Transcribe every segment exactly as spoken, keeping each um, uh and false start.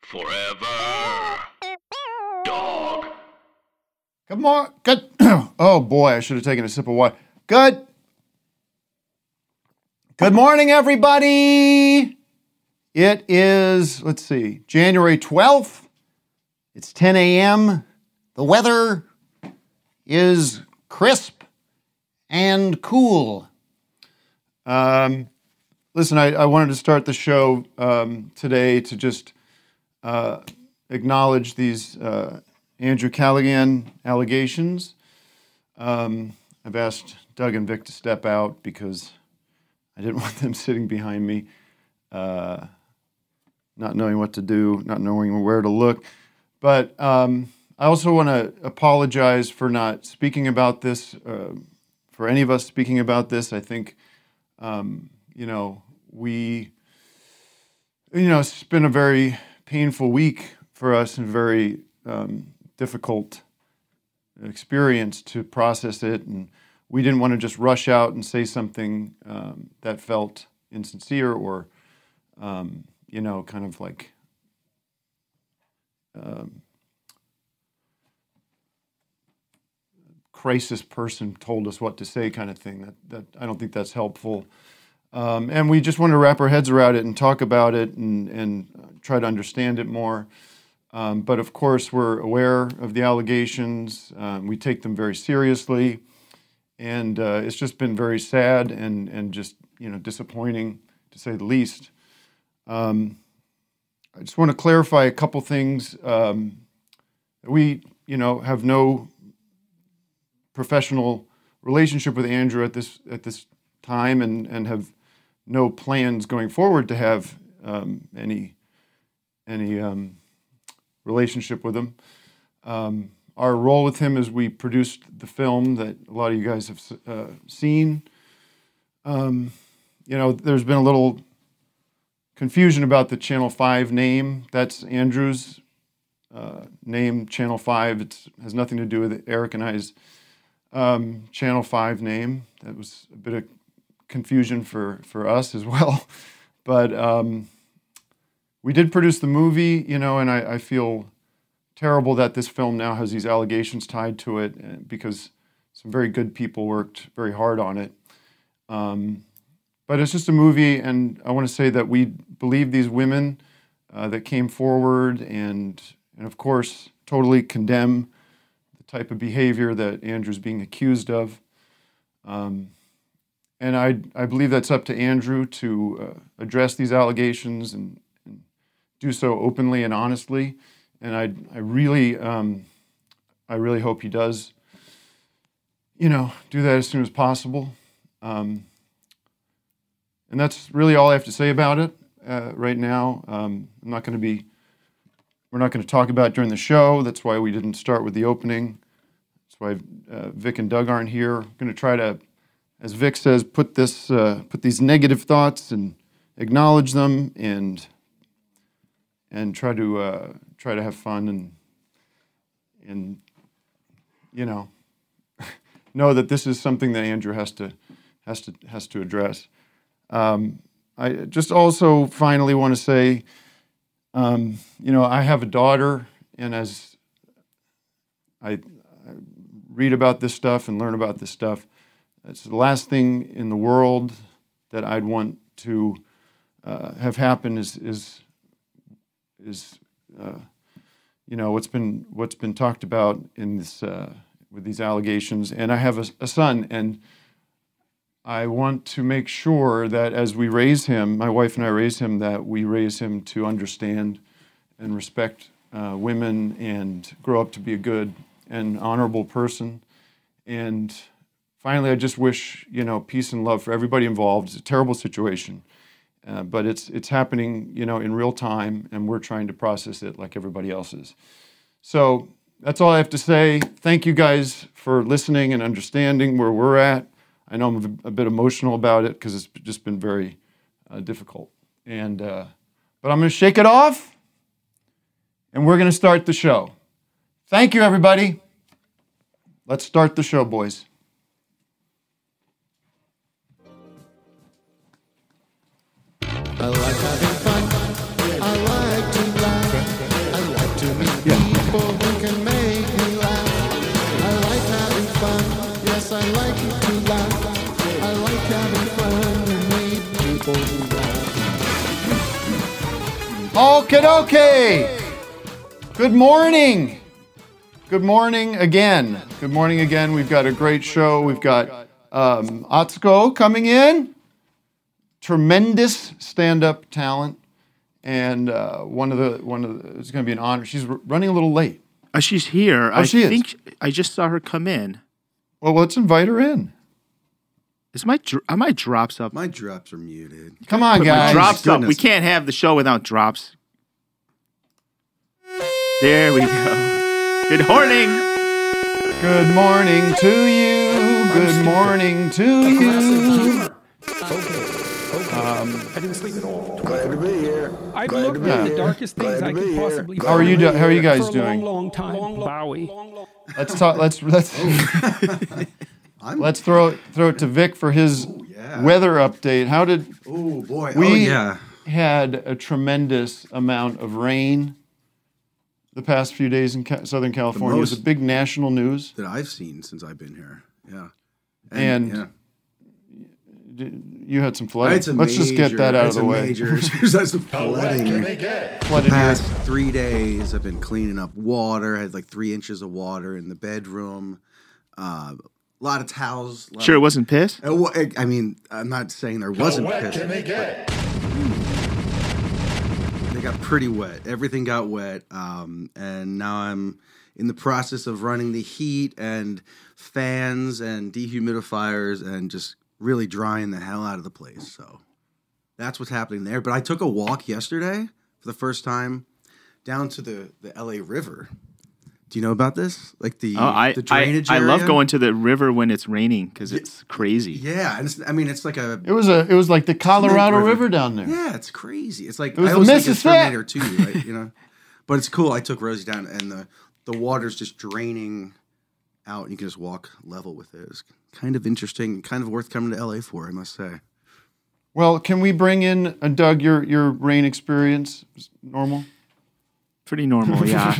Forever. Dog. Come on. Good. Oh, boy, I should have taken a sip of water. Good. Good morning, everybody. It is, let's see, January twelfth. It's ten a.m. The weather is crisp and cool. Um, listen, I, I wanted to start the show um, today to just uh, acknowledge these uh, Andrew Callaghan allegations. Um, I've asked Doug and Vic to step out because I didn't want them sitting behind me, uh, not knowing what to do, not knowing where to look. But um, I also want to apologize for not speaking about this, uh, for any of us speaking about this. I think, um, you know, we, you know, it's been a very painful week for us and very um, difficult experience to process it. And we didn't want to just rush out and say something um, that felt insincere or, um, you know, kind of like um, crisis person told us what to say kind of thing. That, that I don't think that's helpful. Um, and we just want to wrap our heads around it and talk about it and, and try to understand it more. Um, but of course, we're aware of the allegations. Um, we take them very seriously. And uh, it's just been very sad and, and just, you know, disappointing, to say the least. Um, I just want to clarify a couple things. Um, we, you know, have no professional relationship with Andrew at this at this time, and, and have no plans going forward to have um, any any um, relationship with him. Um, Our role with him is we produced the film that a lot of you guys have uh, seen. Um, you know, there's been a little confusion about the Channel five name. That's Andrew's uh, name, Channel five. It has nothing to do with Eric and I's um, Channel five name. That was a bit of confusion for, for us as well. But um, we did produce the movie, you know, and I, I feel terrible that this film now has these allegations tied to it, because some very good people worked very hard on it. Um, but it's just a movie, and I want to say that we believe these women uh, that came forward, and and of course totally condemn the type of behavior that Andrew's being accused of. Um, and I I believe that's up to Andrew to uh, address these allegations and, and do so openly and honestly. And I, I really, um, I really hope he does, you know, do that as soon as possible. Um, and that's really all I have to say about it uh, right now. Um, I'm not going to be, we're not going to talk about it during the show. That's why we didn't start with the opening. That's why uh, Vic and Doug aren't here. I'm going to try to, as Vic says, put this, uh, put these negative thoughts and acknowledge them and. and try to uh, try to have fun and and you know know that this is something that Andrew has to has to has to address. Um, I just also finally want to say, um, you know, I have a daughter, and as I, I read about this stuff and learn about this stuff, it's the last thing in the world that I'd want to uh, have happen is is. is, uh, you know, what's been what's been talked about in this uh, with these allegations. And I have a, a son, and I want to make sure that as we raise him, my wife and I raise him, that we raise him to understand and respect uh, women and grow up to be a good and honorable person. And finally, I just wish, you know, peace and love for everybody involved. It's a terrible situation. Uh, but it's it's happening, you know, in real time, and we're trying to process it like everybody else is. So that's all I have to say. Thank you guys for listening and understanding where we're at. I know I'm a bit emotional about it because it's just been very uh, difficult. And uh, but I'm going to shake it off, and we're going to start the show. Thank you, everybody. Let's start the show, boys. I like having fun. I like to laugh. Okay, okay. Good morning. Good morning again. Good morning again. We've got a great show. We've got um, Atsuko coming in. Tremendous stand-up talent, and uh, one of the one of the, it's going to be an honor. She's r- running a little late. Uh, she's here. Oh, I she is. think I just saw her come in. Well, let's invite her in. Is my dr- are my drops up? My drops are muted. Come on, Put my guys. drops up. goodness. We can't have the show without drops. There we go. Good morning. Good morning to you. Good morning to you. Um, I didn't sleep at all. Glad to be here. I've Glad looked to be at the here. darkest things Glad I to could be possibly here. how are you? Do- how are you for guys a doing? long, long time. Bowie. Let's talk. Let's let's I'm, let's throw it throw it to Vic for his yeah. weather update. How did oh boy. we oh yeah. had a tremendous amount of rain the past few days in Ca- Southern California. It was a most- big national news. That I've seen since I've been here. Yeah. And- yeah. D- You had some I flooding. had some Let's just get major- that I out had of the some way. Major issues. I had some flooding. Flooded Past here. three days, I've been cleaning up water. I had like three inches of water in the bedroom. Uh, a lot of towels. a lot Sure, it of- wasn't piss. Uh, wa- I mean, I'm not saying there wasn't piss. they get? They got pretty wet. Everything got wet. Um, and now I'm in the process of running the heat and fans and dehumidifiers and just really drying the hell out of the place. So that's what's happening there. But I took a walk yesterday for the first time down to the, the L A River. Do you know about this? Like the, Oh, I, the I, drainage I love area? going to the river when it's raining because it's crazy. Yeah. And it's, I mean, it's like a... It was a. It was like the Colorado River. River down there. Yeah, it's crazy. It's like It was I the always think it's Mississippi. Terminator two, right? You know, but it's cool. I took Rosie down, and the the water's just draining out, and you can just walk level with it. It's kind of interesting, kind of worth coming to L A for, I must say. Well, can we bring in uh, Doug? Your your rain experience is normal. Pretty normal, yeah.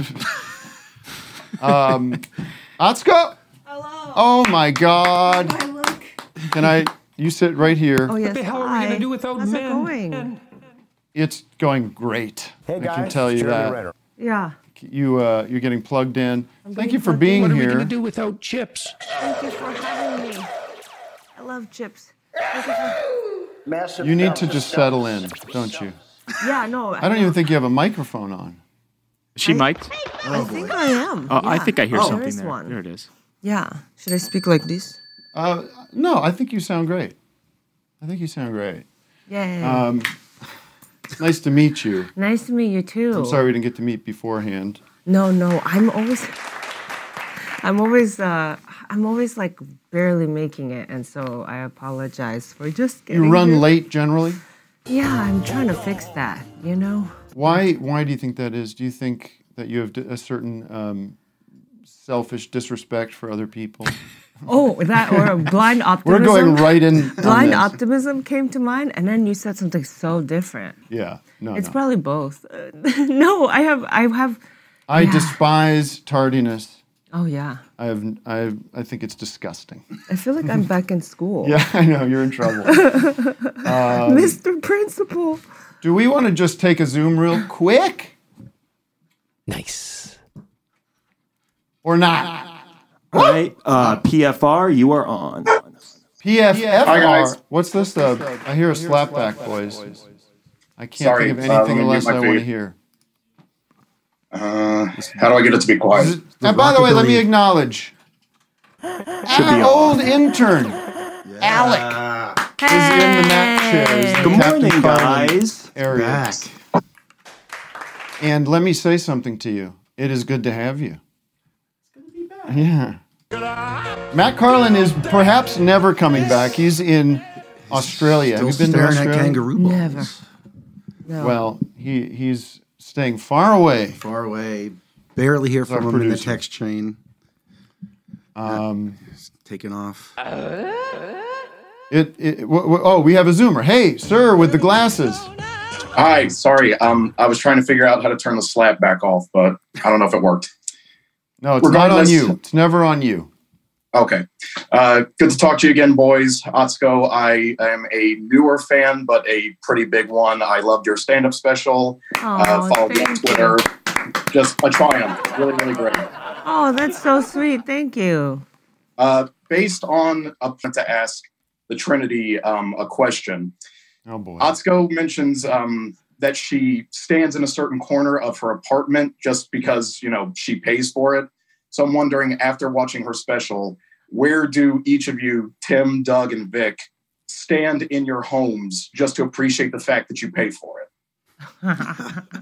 Um, Atsuko. Hello. Oh my God! I look. Can I? You sit right here. Oh yes. What the hell are we hi. gonna do without How's men? it going? It's going great. Hey guys, I can tell you Jeremy that. Renner. Yeah. You uh, you're getting plugged in. Thank getting you for plugged being What are we here. gonna do without chips? Thank you for having me. I love chips. Thank you for- Massive You need to Delta just Delta. settle in, don't you? Yeah. No. I don't even think you have a microphone on. Is she I- mic'd? I think I am. Oh, I Yeah. think I hear Oh, something there is there. one. There it is. Yeah. Should I speak like this? Uh, no, I think you sound great. I think you sound great. Yeah. Um, it's nice to meet you. Nice to meet you too. I'm sorry we didn't get to meet beforehand. No, no. I'm always. I'm always. Uh, I'm always like barely making it, and so I apologize for just getting. You run here. late generally. Yeah, I'm trying to fix that. You know. Why? Why do you think that is? Do you think that you have d- a certain um, selfish disrespect for other people? Oh, that or a blind We're optimism. going right in. on Blind this. optimism came to mind, and then you said something so different. Yeah. No. It's no. probably both. Uh, no, I have. I have. I yeah. despise tardiness. Oh yeah. I have. I. Have, I think it's disgusting. I feel like I'm back in school. Yeah, I know you're in trouble. Mister Principal. Do we want to just take a Zoom real quick Nice. or not? All right, uh, P F R, you are on. P F F R. Hi, guys. What's this? Uh, I hear a slapback, boys. I can't Sorry, think of uh, let anything me unless mute my I want to feed. hear. Uh, how do I get it to be quiet? And by the way, let me rockabilly- acknowledge our old intern, Alec, is in the Mac chairs. the Good Captain morning, Carlin guys. area. Back. And let me say something to you. It is good to have you. It's good to be back. Yeah. Matt Carlin is perhaps never coming back. He's in Australia. Still Have you been to staring at Australia? kangaroo balls. Never. No. Well, he he's staying far away. Far away. Barely hear our from him in the producer. text chain. Um, Taking off. it, it w- w- oh, we have a Zoomer. Hey, sir, with the glasses. Hi, sorry. Um, I was trying to figure out how to turn the slab back off, but I don't know if it worked. No, it's not on Regardless- you. It's never on you. Okay. Uh, good to talk to you again, boys. Atsuko, I am a newer fan, but a pretty big one. I loved your stand-up special. Oh, uh, followed me on thank Twitter. you. Just a triumph. Really, really great. Oh, that's so sweet. Thank you. Uh, based on, I want to ask the Trinity um, a question. Oh, boy. Atsuko mentions um, that she stands in a certain corner of her apartment just because, you know, she pays for it. So I'm wondering, after watching her special, where do each of you, Tim, Doug, and Vic, stand in your homes just to appreciate the fact that you pay for it?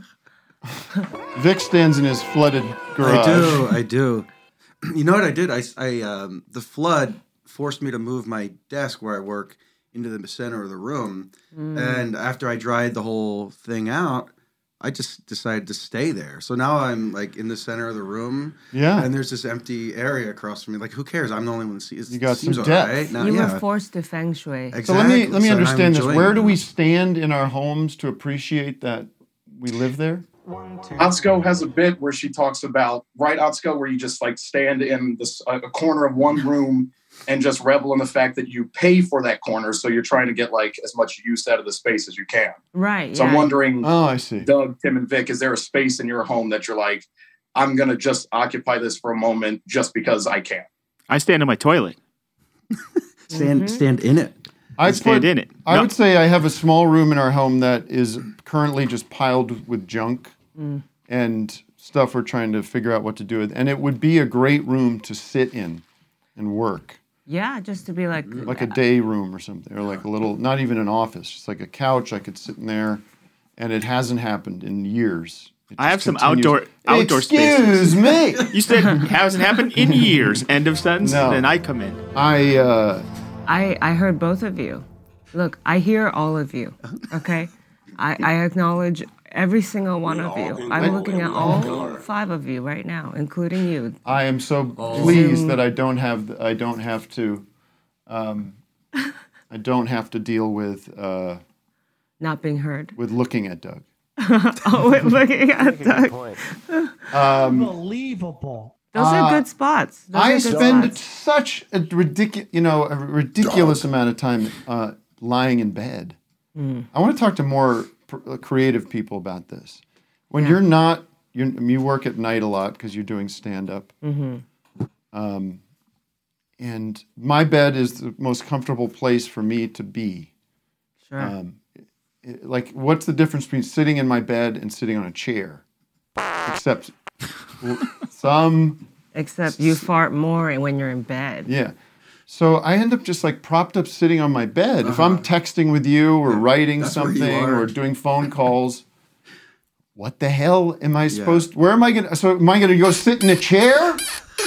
Vic stands in his flooded garage. I do. I do. You know what I did? I, I um, the flood forced me to move my desk where I work into the center of the room. Mm. And after I dried the whole thing out, I just decided to stay there. So now I'm like in the center of the room. Yeah. And there's this empty area across from me. Like, who cares? I'm the only one that sees it. You got seems some all depth. right. Now, You yeah. were forced to feng shui. Exactly. So let me let me So I'm understand this. enjoying Where it do now. we stand in our homes to appreciate that we live there? Atsuko has a bit where she talks about, right, Atsuko, where you just like stand in this, a corner of one room and just revel in the fact that you pay for that corner. So you're trying to get like as much use out of the space as you can. Right. So yeah. I'm wondering, Oh, I see. Doug, Tim, and Vic, is there a space in your home that you're like, I'm going to just occupy this for a moment just because I can? I stand in my toilet. Stand, Mm-hmm. stand in it. I stand put- in it. I No. would say I have a small room in our home that is currently just piled with junk Mm. and stuff we're trying to figure out what to do with. And it would be a great room to sit in and work, Yeah, just to be like, like a day room or something, or like a little, not even an office, just like a couch. I could sit in there, and it hasn't happened in years. It I have just some continues. outdoor outdoor Excuse spaces. me. You said hasn't happened in years. End of sentence. No. Then I come in. I uh, I, I heard both of you. Look, I hear all of you, okay? I, I acknowledge every single one of you. I'm looking at all five of you right now, including you. I am so pleased that I don't have the, I don't have to um, I don't have to deal with uh, Not being heard. with looking at Doug. Oh, wait, looking at Doug. Unbelievable. Those Uh, are good spots. Those I are good spend spots. such a ridiculous, you know, a ridiculous amount of time uh, lying in bed. Mm. I want to talk to more pr- creative people about this. When Yeah. you're not, you're, I mean, you work at night a lot because you're doing stand up. Mm-hmm. Um, and my bed is the most comfortable place for me to be. Sure. Um, it- like, what's the difference between sitting in my bed and sitting on a chair? Except some, Except you fart more when you're in bed. yeah. So I end up just like propped up sitting on my bed. If I'm texting with you or writing that's where you something are. or doing phone calls, what the hell am I supposed? Where am I gonna? So am I gonna go sit in a chair?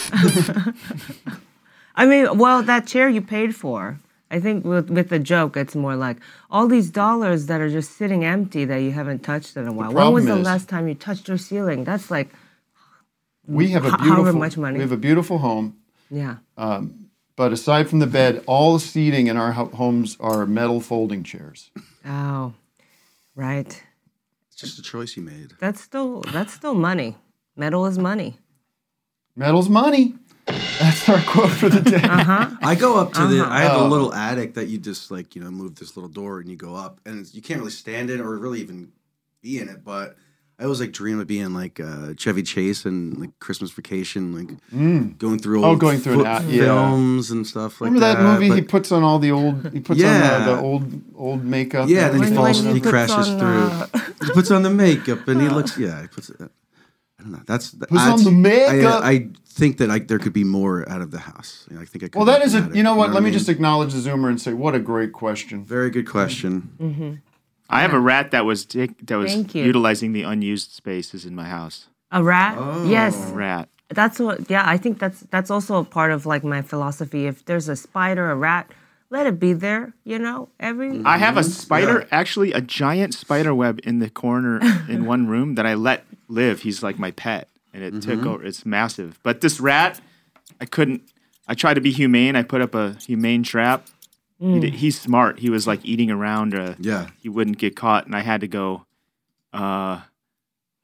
I mean, well, that chair you paid for. I think with with the joke, it's more like all these dollars that are just sitting empty that you haven't touched in a while. When was the problem is- last time you touched your ceiling? That's like, We have a However beautiful, much money. we have a beautiful home. yeah. But aside from the bed, all the seating in our ho- homes are metal folding chairs. Oh, right. It's just a choice you made. That's still that's still money. Metal is money. Metal's money. That's our quote for the day. I go up to the. I have a Oh. little attic that you just like you know move this little door and you go up and it's, you can't really stand it or really even be in it. But I always like dream of being like uh, Chevy Chase and like Christmas Vacation, like going through Oh, old going through an fo- a- yeah. films and stuff like Remember that, movie? but- He puts on all the old. He puts Yeah. on the, the old old makeup. yeah, and then he When- falls. when He, he puts crashes on, through. uh, He puts on the makeup and he looks. Yeah, he puts it. I don't know. That's Puts on the makeup. I, I think that I, there could be more out of the house. You know, I think I could. Well, that look is a. at it, You know what? Let I me mean? just acknowledge the Zoomer and say, what a great question. Very good question. Mm-hmm. I have a rat that was take, that was Thank you. utilizing the unused spaces in my house. A rat? Oh. Yes. Rat. That's what. Yeah, I think that's that's also a part of like my philosophy. If there's a spider, a rat, let it be there. You know, every. I have a Mm-hmm. spider, actually a giant spider web in the corner in one room that I let live. He's like my pet, and it took Mm-hmm. over. It's massive. But this rat, I couldn't. I tried to be humane. I put up a humane trap. He did, he's smart. He was like eating around. Uh, Yeah. he wouldn't get caught, and I had to go. Uh,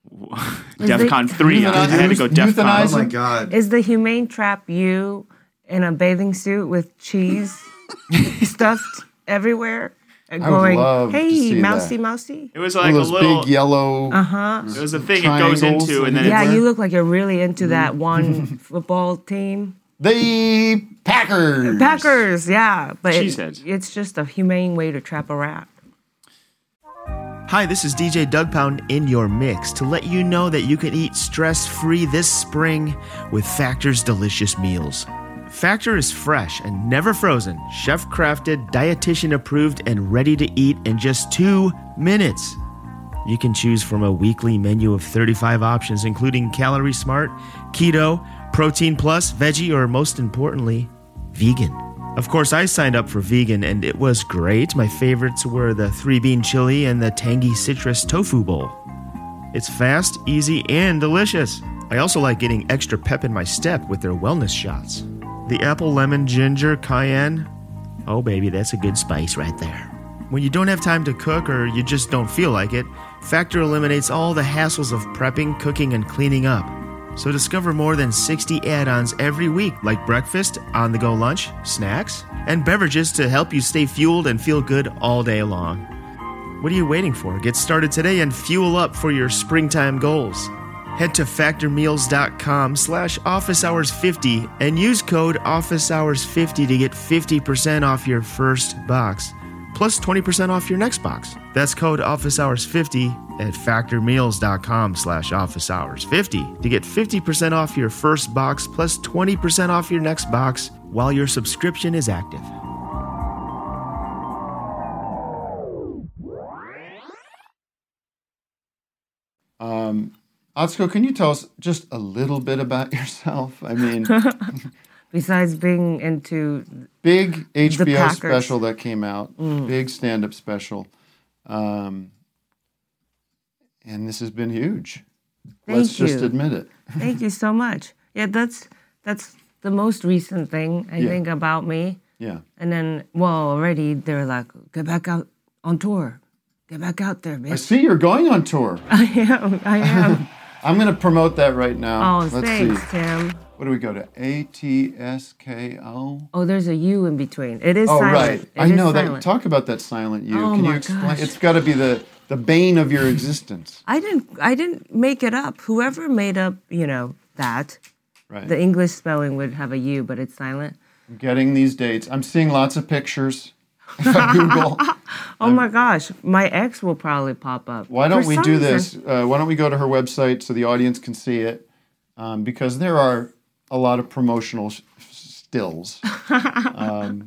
Is DEFCON it- three. I had to go Euthanize DEFCON. Oh my him? god. Is the humane trap you in a bathing suit with cheese stuffed everywhere and I would going, love to hey, see mousy, that. mousy. It was One like of a those little. big yellow. Uh-huh. It was a thing. It goes triangles into, and then that Yeah, it's, you look like you're really into that one football team. The Packers. Packers, yeah. But it- Cheeseheads. it's just a humane way to trap a rat. Hi, this is D J Doug Pound in your mix to let you know that you can eat stress-free this spring with Factor's delicious meals. Factor is fresh and never frozen, chef-crafted, dietitian-approved, and ready to eat in just two minutes. You can choose from a weekly menu of thirty-five options, including Calorie Smart, Keto, Protein Plus, Veggie, or most importantly, vegan. Of course, I signed up for vegan, and it was great. My favorites were the three-bean chili and the tangy citrus tofu bowl. It's fast, easy, and delicious. I also like getting extra pep in my step with their wellness shots. The apple, lemon, ginger, cayenne. Oh, baby, that's a good spice right there. When you don't have time to cook or you just don't feel like it, Factor eliminates all the hassles of prepping, cooking, and cleaning up. So discover more than sixty add-ons every week, like breakfast, on-the-go lunch, snacks, and beverages to help you stay fueled and feel good all day long. What are you waiting for? Get started today and fuel up for your springtime goals. Head to factormeals.com slash office hours 50 and use code office hours 50 to get fifty percent off your first box, plus twenty percent off your next box. That's code office hours 50 at factormeals.com slash office hours 50 to get fifty percent off your first box plus twenty percent off your next box while your subscription is active. Um, Atsuko, can you tell us just a little bit about yourself? I mean, Besides being into, big H B O Packers. special that came out, big stand-up special. Um, and this has been huge. Thank Let's just you. admit it. thank you so much. Yeah, that's that's the most recent thing I Yeah. think about me. Yeah. And then, well, already they're like, get back out on tour. Get back out there, I bitch. see you're going on tour. I am, I am. I'm going to promote that right now. Oh, Let's thanks, see. Tim. What do we go to? A T S K O? Oh, there's a U in between. It is Oh, silent. right. It I is know that. silent. Talk about that silent U. Oh, Can you my explain? gosh. It's got to be the, the bane of your existence. I didn't. I didn't make it up. Whoever made up, you know, that Right. the English spelling would have a U, but it's silent. I'm getting these dates. I'm seeing lots of pictures. If I Google. Oh my gosh, my ex will probably pop up. Why don't For we some do reason- this? Uh, why don't we go to her website so the audience can see it? Um, because there are a lot of promotional s- stills. Um,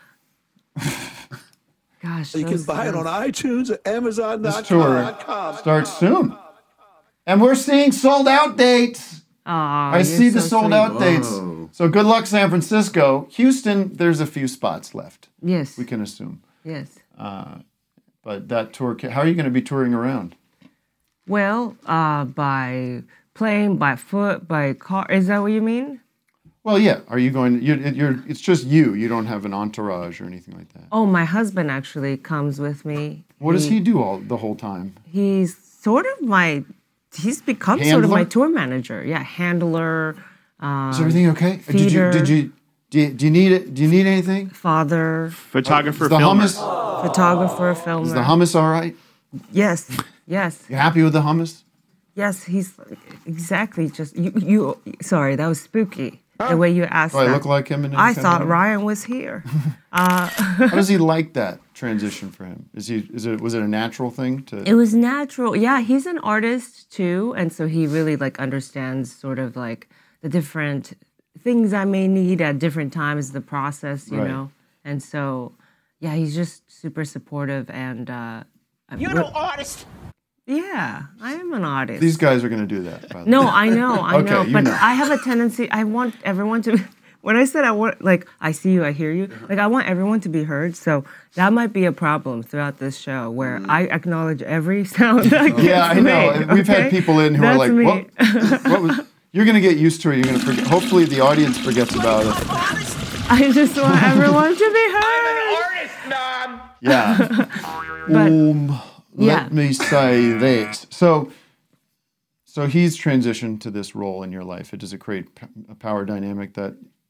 Gosh, You can those- buy it on those- iTunes at Amazon this dot tour com. starts soon. And we're seeing sold out dates. Aw, I you're see the so sold sweet. out dates. Whoa. So good luck, San Francisco. Houston, there's a few spots left, Yes, we can assume. yes. But that tour, ca- how are you going to be touring around? Well, uh, by plane, by foot, by car. Is that what you mean? Well, yeah. Are you going? You're, you're. It's just you. You don't have an entourage or anything like that. Oh, my husband actually comes with me. What does he do all the whole time? He's sort of my. He's become sort of my Handler? tour manager. Yeah, handler, um, Is everything okay? Did you? feeder. Did you? Do you, do you need it? Do you need anything? father, photographer, Is the filmer. hummus? photographer, filmer. Is the hummus all right? Yes, yes, You happy with the hummus? yes. He's exactly just you. You. Sorry, that was spooky. The way you asked Do I that. look like him? In I any thought kind Ryan was here. of- How does he like that transition for him? Is he? Is it? Was it a natural thing to? It was natural. Yeah, he's an artist too, and so he really like understands sort of like the different things I may need at different times of the process, you Right. know. And so, yeah, he's just super supportive and. Uh, You're no artist. Yeah, I am an artist. These guys are going to do that. By the No, way. I know, I Okay, know, you but know. I have a tendency. I want everyone to. When I said I want, like, I see you, I hear you. Like, I want everyone to be heard. So that might be a problem throughout this show, where I acknowledge every sound that gets Mm. Yeah, I know. made, And We've had okay? people in who That's are like, me. what? What was? You're going to get used to it. You're going to forget. Hopefully, the audience forgets about it. I just want everyone to be heard. Artist, Mom. Yeah. But- um, Yeah. let me say this. So, so he's transitioned to this role in your life. It does it create p- a power dynamic that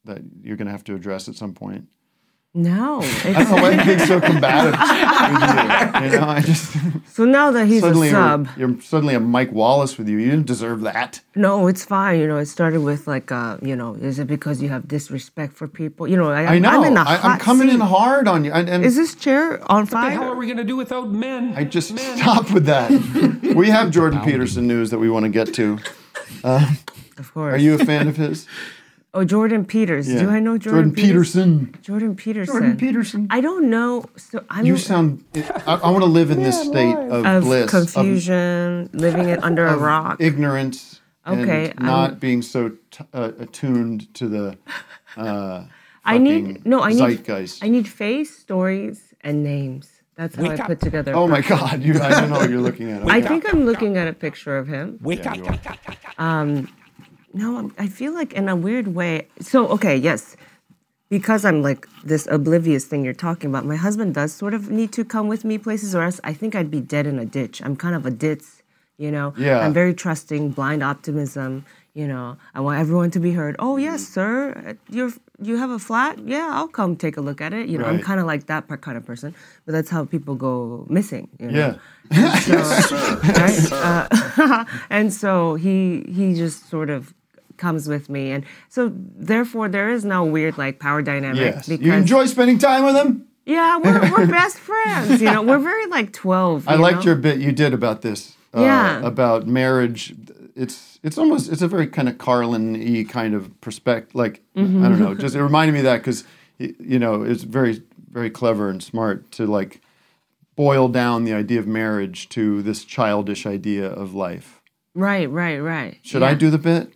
that you're going to have to address at some point? No. I don't know why you're being so combative with you. You know, I just So now that he's a suddenly sub, you're, you're suddenly a Mike Wallace with you. You didn't deserve that. no, it's fine. You know, it started with like, uh, you know, is it because you have disrespect for people? You know, I, I know. I'm in a I, hot I'm coming seat. in hard on you. And, and Is this chair on What the hell fire? are we going to do without men? I just men. stop with that. We have Jordan Peterson news that we want to get to. Uh, Of course. are you a fan of his? Oh, Jordan Peters. Yeah. Do I know Jordan, Jordan Peterson? Jordan Peterson. Jordan Peterson. I don't know. So I'm You sound. I, I want to live in this state of, of bliss, confusion, living it under a of rock. ignorance, Okay, and not um, being so t- uh, attuned to the. Uh, I need fucking no. I need. zeitgeist. I need face, stories, and names. That's how Wake I up. put together. a Oh my person. God! You, I don't know what you're looking at. I think I'm looking at a picture of him. Wake Yeah, up. you are. Um, no, I'm, I feel like in a weird way. So, okay, yes, because I'm like this oblivious thing you're talking about, my husband does sort of need to come with me places, or else I think I'd be dead in a ditch. I'm kind of a ditz, you know? Yeah. I'm very trusting, blind optimism, you know? I want everyone to be heard. Oh, yes, sir, you're, you have a flat? Yeah, I'll come take a look at it. You know, I'm Right. kind of like that per- kind of person, but that's how people go missing, you know? Yeah. So, right? Uh, and so he he just sort of comes with me, and so therefore there is no weird like power dynamic. Yes. Because, You enjoy spending time with him? Yeah, we're we're best friends. You know, we're very like twelve. I you liked know? your bit you did about this. Uh, Yeah. About marriage. It's it's almost it's a very kind of Carlin-y kind of perspective. Like Mm-hmm. I don't know. Just it reminded me of that because you know it's very very clever and smart to like boil down the idea of marriage to this childish idea of life. Right, right, right. Should I do the bit?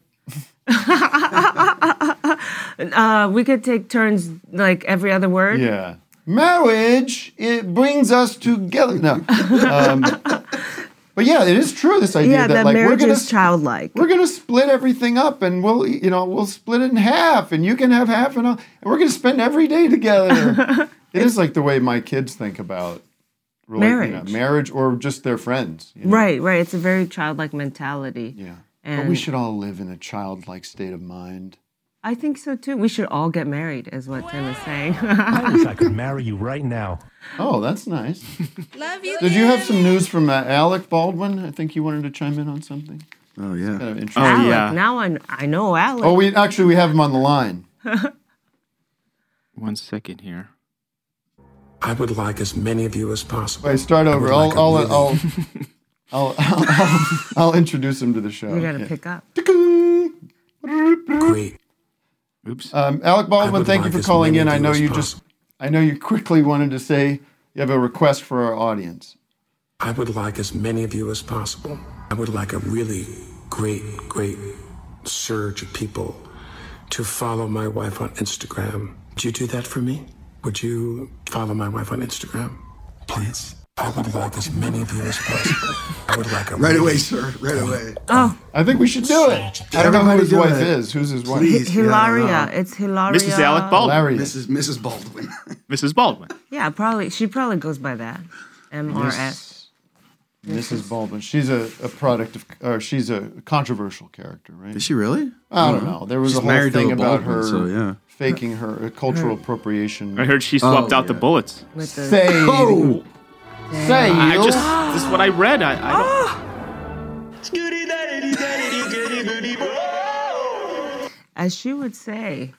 Uh, we could take turns, like every other word. Yeah. Marriage, it brings us together. No. Um, but yeah, it is true, this idea Yeah, that, that like we're marriage gonna is childlike. we're gonna split everything up and we'll you know, we'll split it in half and you can have half and, all, and we're gonna spend every day together. It is like the way my kids think about rela- you know, Marriage. marriage or just their friends. you know? Right, right. It's a very childlike mentality. Yeah. And But we should all live in a childlike state of mind. I think so too. We should all get married, is what Tim is saying. I wish I could marry you right now. Oh, that's nice. Love you. Did you have some news from uh, Alec Baldwin? I think you wanted to chime in on something. Oh yeah. Kind of interesting. Oh, Alec, yeah. now I, I know Alec. Oh, we actually we have him on the line. One second here. I would like as many of you as possible. Wait, start I over. would I'll, like a I'll, really- I'll, I'll, I'll, I'll, I'll introduce him to the show. We gotta Yeah. pick up. Great. Oops. Um, Alec I Baldwin, would thank like you for as calling many in. of I you know as you just, possible. I know you quickly wanted to say you have a request for our audience. I would like as many of you as possible. I would like a really great, great surge of people to follow my wife on Instagram. Would you do that for me? Would you follow my wife on Instagram? Please. I would like as many of you as possible. I would like a Right really away, sir. Right away. Oh, I think we should do it. I don't know who Everybody his do wife it. is. Who's his wife? Please. Yeah, I don't Hilaria. know. It's Hilaria. Missus Alec Baldwin. Hilarious. Missus Missus Baldwin. Missus Baldwin. Yeah, probably. She probably goes by that. M R S. Missus Baldwin. She's a, a product of, or she's a controversial character, right? Is she really? I don't know. There was She's a whole married to thing a about Baldwin, her so, yeah. faking her uh, cultural appropriation. I heard she swapped Oh, out the yeah. bullets. With the Say, Oh! say, I you. just this is what I read. I, I don't. as she would say.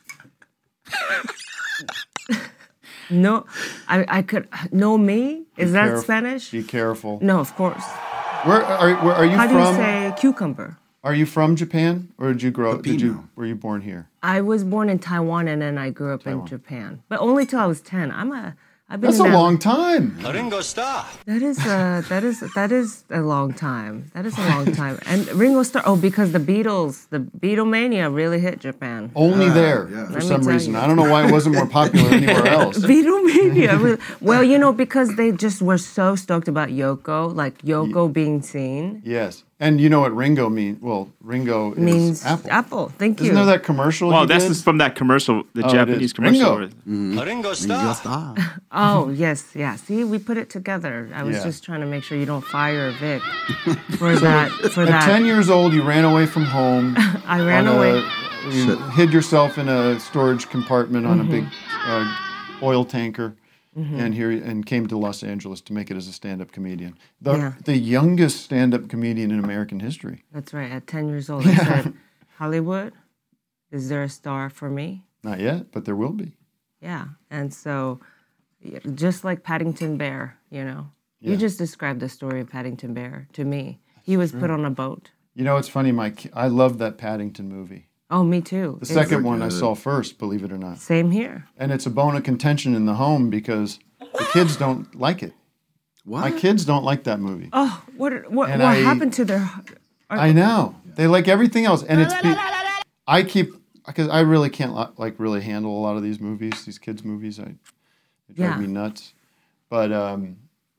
No, I, I could no me. Is that caref- Spanish? Be careful. No, of course. Where are, where are you How do from? you say cucumber? Are you from Japan, or did you grow? Did you Pepino. were you born here? I was born in Taiwan and then I grew up in Japan, but only till I was ten. I'm a. I've been That's in a that- long time. Ringo Starr. That is a that is that is a long time. That is a long time. And Ringo Starr. Oh, because the Beatles, the Beatlemania really hit Japan. Only there yeah. for Let me some tell reason. you. I don't know why it wasn't more popular anywhere else. Beatlemania. Really. Well, you know, because they just were so stoked about Yoko, like Yoko being seen Yes, and you know what Ringo means? Well, Ringo means is apple. Thank you. Isn't there that commercial? Well, he that's did? just from that commercial, the Oh, it Japanese is. commercial. Ringo. where- Ringo Starr. Star. Oh, yes, yeah. See, we put it together. I was Yeah. just trying to make sure you don't fire Vic for that. For At that, ten years old, you ran away from home. I ran on away. A, you Shit. hid yourself in a storage compartment on Mhm. a big uh, oil tanker, Mhm. and here and came to Los Angeles to make it as a stand-up comedian. The Yeah. the youngest stand-up comedian in American history. That's right. At ten years old, I said, Hollywood, is there a star for me? Not yet, but there will be. Yeah. And so, yeah, just like Paddington Bear, you know, you Yeah. just described the story of Paddington Bear to me. He was put true. on a boat. You know, it's funny. My ki- I love that Paddington movie. Oh, me too. The It's- second one I saw first, believe it or not. Same here. And it's a bone of contention in the home because the kids don't like it. What? My kids don't like that movie. Oh, what what, And what I- happened to their? Are, I know. They like everything else, and it's. Be- I keep because I really can't li- like really handle a lot of these movies, these kids' movies. I they drive Yeah. me nuts. But um,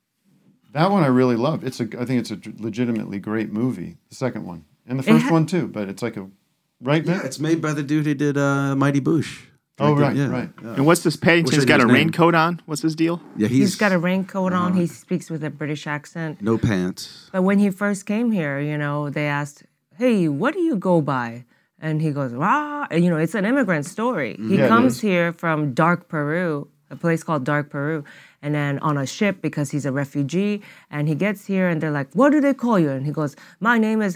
that one I really loved. It's a. I think it's a legitimately great movie. The second one and the It first ha- one too. But it's like a right. Yeah, Vic? it's made by the dude who did uh, Mighty Boosh. Oh, Directed- right, yeah, right. yeah. And what's this? Wish I Paddington's knew got a his name. raincoat on. What's his deal? Yeah, he's he's got a raincoat on. uh, He speaks with a British accent. no pants. But when he first came here, you know, they asked, "Hey, what do you go by?" And he goes, "Rah!" And, you know, it's an immigrant story. He Yeah, it comes is. here from Dark Peru, a place called Dark Peru, and then on a ship because he's a refugee. And he gets here, and they're like, "What do they call you?" And he goes, "My name is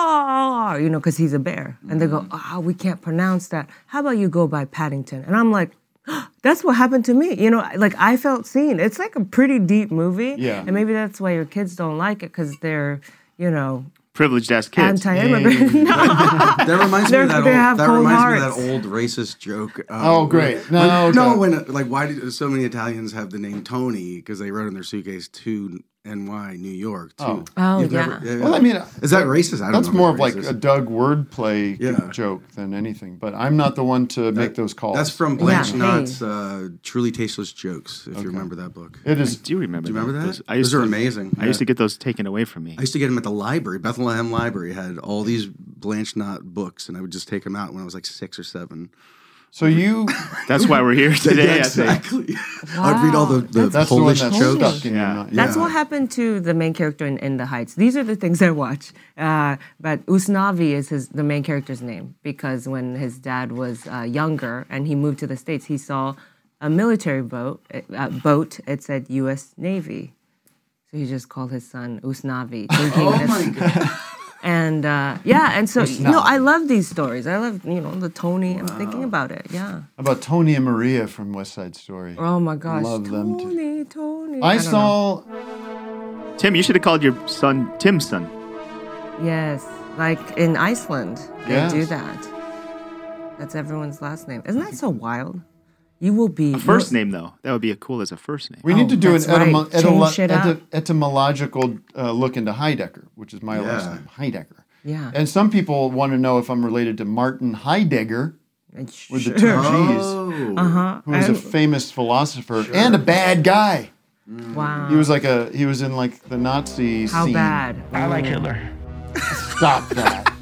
Rah!" You know, because he's a bear. And they go, "Ah, we can't pronounce that. How about you go by Paddington?" And I'm like, that's what happened to me. You know, like I felt seen. It's like a pretty deep movie. Yeah. And maybe that's why your kids don't like it because they're, you know, Privileged ass kids. anti-immigrant. No. That reminds me They're- of that they old, have that cold reminds me hearts. of that old racist joke. um, Oh, great. when- No, when, no, okay. when like why do so many Italians have the name Tony because they wrote in their suitcase to N Y, New York. To, Oh. Oh, You've yeah. never- Well, I mean, is that racist? I don't That's know if more it's of like racist. a Doug wordplay Yeah. joke than anything. But I'm not the one to make those calls. That's from Blanche Yeah, Knott's hey. uh, Truly Tasteless Jokes, if Okay. you remember that book. It I is. do remember. Do you remember that? Those, I used Those are to, amazing. I used to Yeah. get those taken away from me. I used to get them at the library. Bethlehem Library had all these Blanche Knott books, and I would just take them out when I was like six or seven. So you. That's why we're here today. Yeah, I think. exactly. I'd read all the, the That's Polish the one that's jokes. stuck in Yeah. your mind. That's Yeah. what happened to the main character in, in The Heights. These are the things I watch. Uh, but Usnavi is his the main character's name because when his dad was uh, younger and he moved to the States, he saw a military boat. Uh, boat. It said U S Navy, so he just called his son Usnavi, thinking Oh that- my god! And uh, yeah, and so you know, Usnavi. I love these stories. I love you know the Tony. I'm thinking about it. Yeah. How about Tony and Maria from West Side Story? Oh my gosh. Love them too. Tony, Tony. I don't know. saw. Tim, you should have called your son Tim's son. Yes, like in Iceland, they Yes. do that. That's everyone's last name. Isn't that so wild? You will be A first no- name though. That would be a cool as a first name. We need Oh, to do an that's right. etymo- Change etymo- it up. ety- etymological uh, look into Heidegger, which is my last Yeah. name, Heidegger. Yeah. And some people want to know if I'm related to Martin Heidegger And with the sure. two G's, Oh. Uh-huh. who was a And- famous philosopher and a bad guy. wow. He was like a he was in like the Nazi How scene. bad? I like Hitler. Stop that.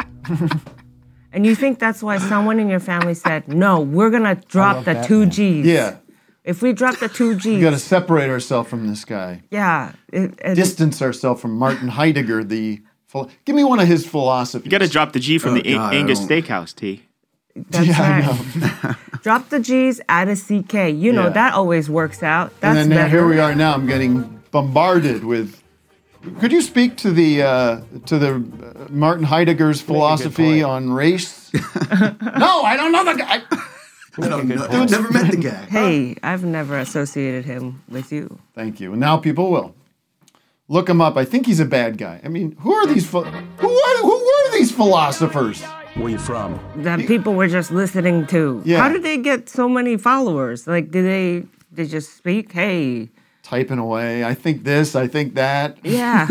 And you think that's why someone in your family said, "No, we're gonna drop love the that two man. G's." Yeah, If we drop the two G's, we got to separate ourselves from this guy. yeah. It, it, Distance ourselves from Martin Heidegger. The phil- give me one of his philosophies. You got to drop the G from Oh, the A- God, I Angus don't- Steakhouse, T. that's Yeah, I right. know. Drop the G's, add a C K. You know Yeah. that always works out. That's And then now, better. here we are now. I'm getting bombarded with. Could you speak to the uh, to the uh, Martin Heidegger's philosophy point. on race? No, I don't know the guy. I don't know. I've never met the guy. Hey, I've never associated him with you. Thank you. And now people will look him up. I think he's a bad guy. I mean, who are these? Phi- who are who were these philosophers? Where you from? That people were just listening to. Yeah. How did they get so many followers? Like, did they they just speak? Hey, Typing away. I think this. I think that. yeah.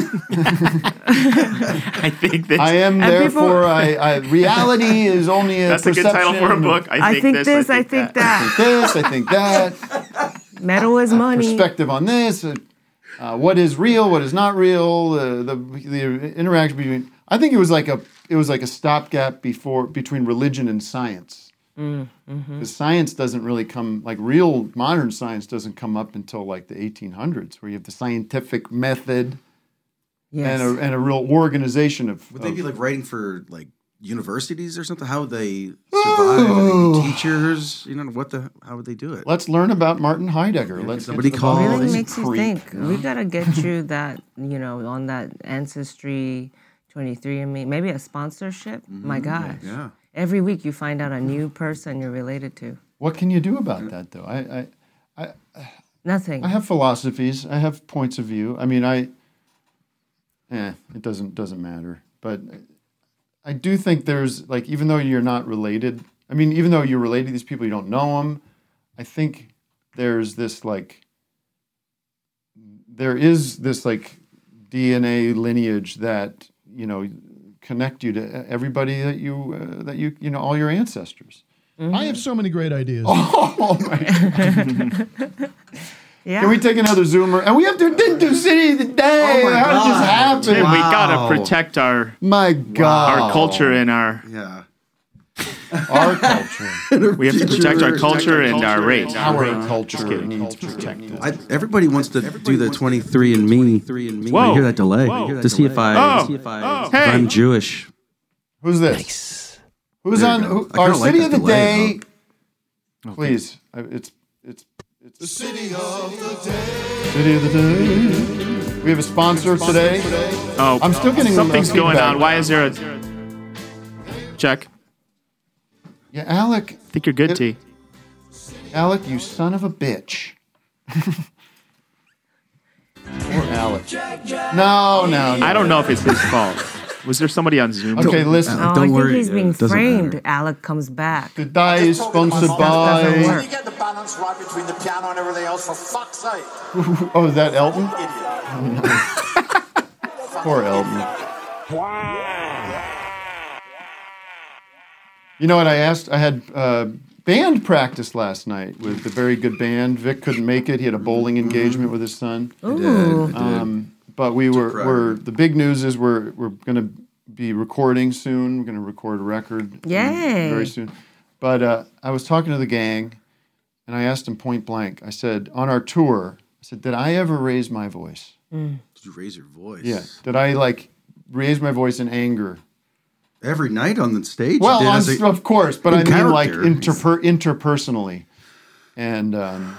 I think that I am And therefore. people- I, I reality is only a that's a good title for a perception. book. I I think, think this. I think I that. think this. I think that. Metal is money. Perspective on this. Uh, uh, what is real? What is not real? Uh, the the interaction between. I think it was like a it was like a stopgap before between religion and science. Mm, mm-hmm. Because science doesn't really come like real modern science doesn't come up until like the eighteen hundreds, where you have the scientific method Yes. and a and a real organization of. Would they of- be like writing for like universities or something? How would they survive? Are they teachers? You know what the? How would they do it? Let's learn about Martin Heidegger. Let's somebody get to the call- bottom of Really this makes you creep. think. We gotta get you that, you know, on that Ancestry, twenty-three and me, maybe a sponsorship. My gosh. Yeah. Every week you find out a new person you're related to. What can you do about that, though? I, I, I, Nothing. I have philosophies. I have points of view. I mean, I, eh, it doesn't doesn't matter. But I do think there's like, even though you're not related. I mean, even though you're related to these people, you don't know them. I think there's this like, there is this like D N A lineage that you know connect you to everybody that you uh, that you you know all your ancestors. I have so many great ideas. Oh my! Yeah. Can we take another zoomer? And we have to didn't do city today. Oh my How did God. this happen? Tim, we Wow. gotta protect our My God, our culture and our. Yeah. our culture, We have to protect our culture and our race. our culture needs protected. I, everybody wants to do the twenty-three and me. Whoa. I hear that delay Whoa. to see if I Oh. see if I Oh. if Hey. I'm Jewish. Who's this? Who's There you on go. who, I kinda our like city that of the delay, day? Please, I- it's it's it's the city of the day. City of the day. We have a sponsor today. Oh, I'm still getting something's uh, going feedback. on. Why is there a check? Yeah, Alec. I think you're good, It- T. Alec, you son of a bitch. Poor Alec. No, no, no. I don't know if it's his fault. Was there somebody on Zoom? Okay, listen. Oh, Don't I worry, think he's it being doesn't framed. matter. Alec comes back. The die is sponsored doesn't by. work. You get the balance right between the piano and everything else, for fuck's sake. Oh, is that Elton? Idiot. Poor Elton. You know what I asked? I had uh, band practice last night with a very good band. Vic couldn't make it. He had a bowling engagement with his son. Ooh. Um, but we were, proud. we're the big news is we're we're going to be recording soon. We're going to record a record um, Yay. very soon. But uh, I was talking to the gang, and I asked them point blank. I said, on our tour, I said, did I ever raise my voice? Did you raise your voice? Yeah. Did I like raise my voice in anger? Every night on the stage. Well, you did on, as a- of course, but in I mean like character. interper- interpersonally. And um,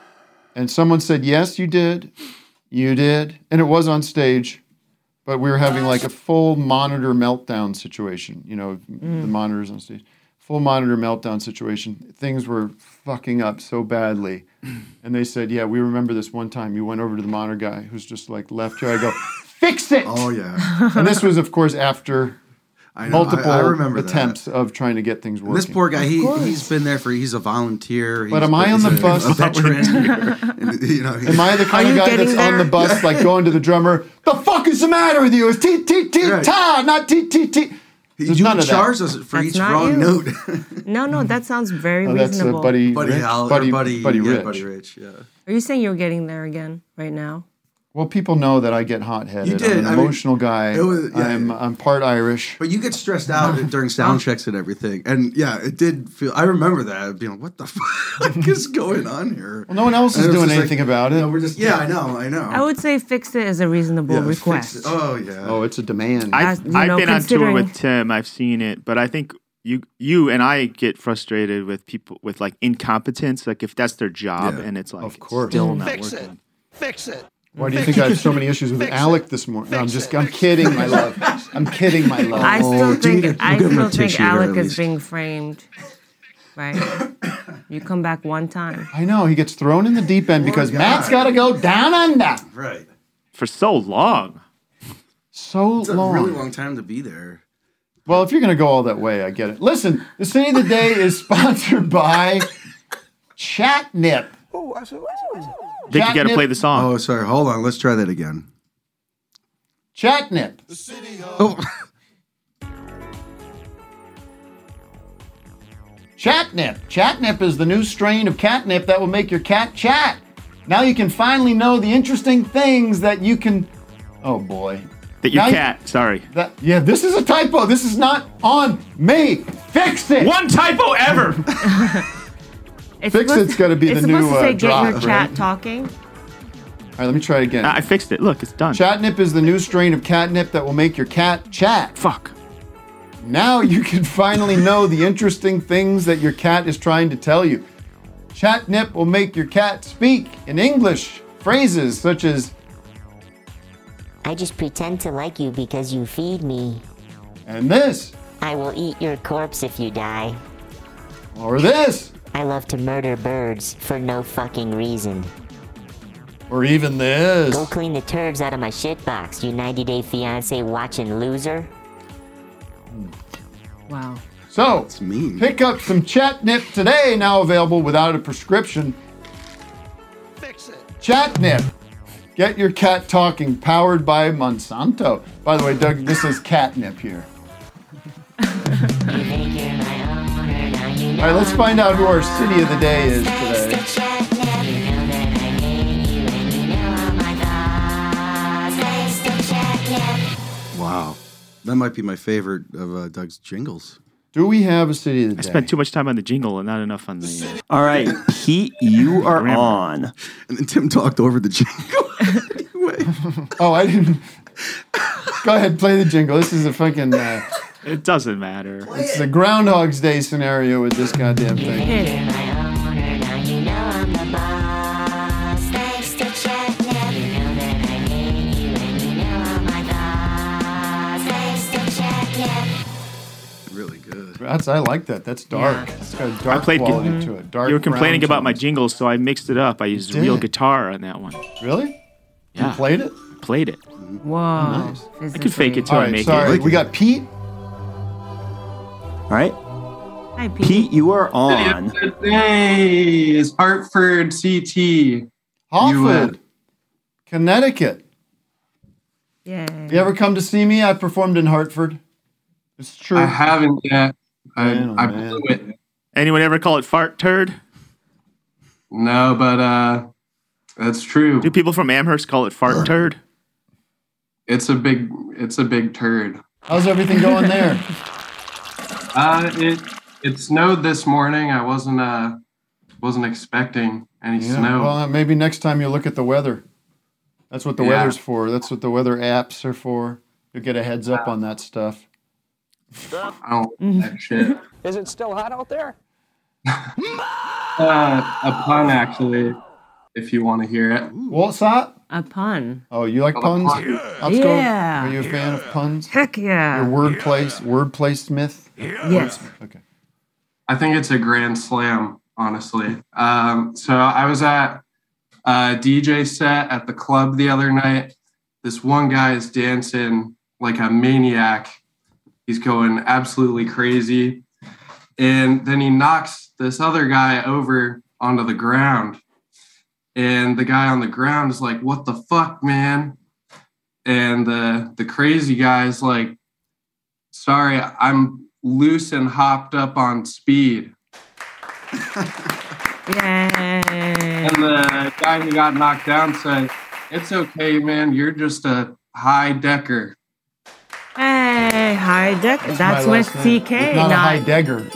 and someone said, yes, you did. You did. And it was on stage, but we were having like a full monitor meltdown situation. You know, the monitors on stage. Full monitor meltdown situation. Things were fucking up so badly. And they said, yeah, we remember this one time you went over to the monitor guy who's just like left here. I go, fix it! Oh yeah. And this was, of course, after I know. multiple I, I remember attempts that. of trying to get things working. This poor guy, he, he's been there for, he's a volunteer. But he's am I been- on the he's a- bus? A veteran. And, you know, Am I the kind Are of you guy getting that's on there? the bus, like going to the drummer? The fuck is the matter with you? It's T T T Right. ta, not T T T. There's you none of that. charge us for That's each not wrong you. note. No, no, that sounds very Oh, that's uh, reasonable. Buddy, Buddy Rich, Hal, or Buddy, Buddy, Buddy yeah, Rich. Buddy Rich, yeah. Are you saying you're getting there again right now? Well, people know that I get hot-headed. You did. I'm an I mean, emotional guy. it was- yeah. I'm I'm part Irish. But you get stressed out during sound checks and everything. And yeah, it did feel, I remember that, being like, what the fuck is going on here? Well, no one else And is it was doing just like, anything about it. No, we're just, yeah, I know, I know. I would say fix it is a reasonable Yeah, fix request. it. Oh, yeah. Oh, it's a demand. I've, As- you I've know, been on tour considering- with Tim. I've seen it, but I think you you and I get frustrated with people with like incompetence. Like if that's their job Yeah. and it's like Of course. still not Fix working. it. Fix it. Why do you think I have so many issues with Alec this morning? No, I'm just I'm kidding, my love. I'm kidding, my love. I Oh, still do you think need a- I we'll give him a still think tissue there Alec at is least. being framed. Right? You come back one time. I know he gets thrown in the deep end because guy. Matt's got to go down under. Right. For so long. So It's a long. really long time to be there. Well, if you're going to go all that way, I get it. Listen, the City of the Day is sponsored by Chatnip. Oh, I said, what's it? I think you got to Catnip. play the song. Oh, sorry. Hold on. Let's try that again. Chatnip. Oh, Chatnip. Chatnip is the new strain of catnip that will make your cat chat. Now you can finally know the interesting things that you can. Oh boy. that your now you- cat. Sorry. That, yeah, this is a typo. This is not on me. Fix it. One typo ever. It's Fix supposed it's gotta be it's the supposed new, to uh, say get drop, your chat right? talking. All right, let me try it again. I fixed it. Look, it's done. Chatnip is the new strain of catnip that will make your cat chat. Fuck. Now you can finally know the interesting things that your cat is trying to tell you. Chatnip will make your cat speak in English phrases such as, I just pretend to like you because you feed me. And this. I will eat your corpse if you die. Or this. I love to murder birds for no fucking reason. Or even this. Go clean the turds out of my shitbox, you ninety day fiance watching loser. Wow. So, pick up some Chatnip today, now available without a prescription. Fix it. Chatnip. Get your cat talking, powered by Monsanto. By the way, Doug, this is catnip here. All right, let's find out who our city of the day is today. Wow. That might be my favorite of uh, Doug's jingles. Do we have a city of the I day? spent too much time on the jingle and not enough on the. Uh, All right, Pete, you are Grammar. on. And then Tim talked over the jingle. Oh, I didn't. Go ahead, play the jingle. This is a fucking. Uh, it doesn't matter. It's the Groundhog's Day scenario with this goddamn thing. Really good. That's I like that. That's dark. Yeah. It's got a dark I played. quality gu- to it. Dark. you were complaining brown about my tones. jingles, so I mixed it up. I used You real did? guitar on that one. Really? Yeah. You played it? Played it. Whoa. Nice. I could fake it till All I right, make sorry. it. We got Pete. All right, Hi, Pete. Pete, you are on. Today is Hartford C T. Hartford, Connecticut. Yeah. You ever come to see me? I performed in Hartford. It's true. I haven't yet. I, Man, oh, I man. blew it. Anyone ever call it fart turd? No, but uh, that's true. Do people from Amherst call it fart turd? It's a big, it's a big turd. How's everything going there? Uh, it it snowed this morning. I wasn't uh wasn't expecting any Yeah, snow. well, maybe next time you look at the weather. That's what the Yeah. weather's for. That's what the weather apps are for. You'll get a heads up on that stuff. I don't like that shit. Is it still hot out there? Uh, a pun actually, if you want to hear it. What's that? A pun. Oh, you like Oh, puns? pun. Let's go. Yeah. Are you a fan of puns? Heck yeah. Your wordplay, wordplay smith? Yes. Okay. I think it's a grand slam, honestly. Um, so I was at a D J set at the club the other night. This one guy is dancing like a maniac. He's going absolutely crazy. And then he knocks this other guy over onto the ground. And the guy on the ground is like, what the fuck, man? And the, the crazy guy's like, sorry, I'm loose and hopped up on speed. Yay. And the guy who got knocked down said, it's okay, man. You're just a high decker. Hey, high deck. That's my with last C name. K. It's not a high degger.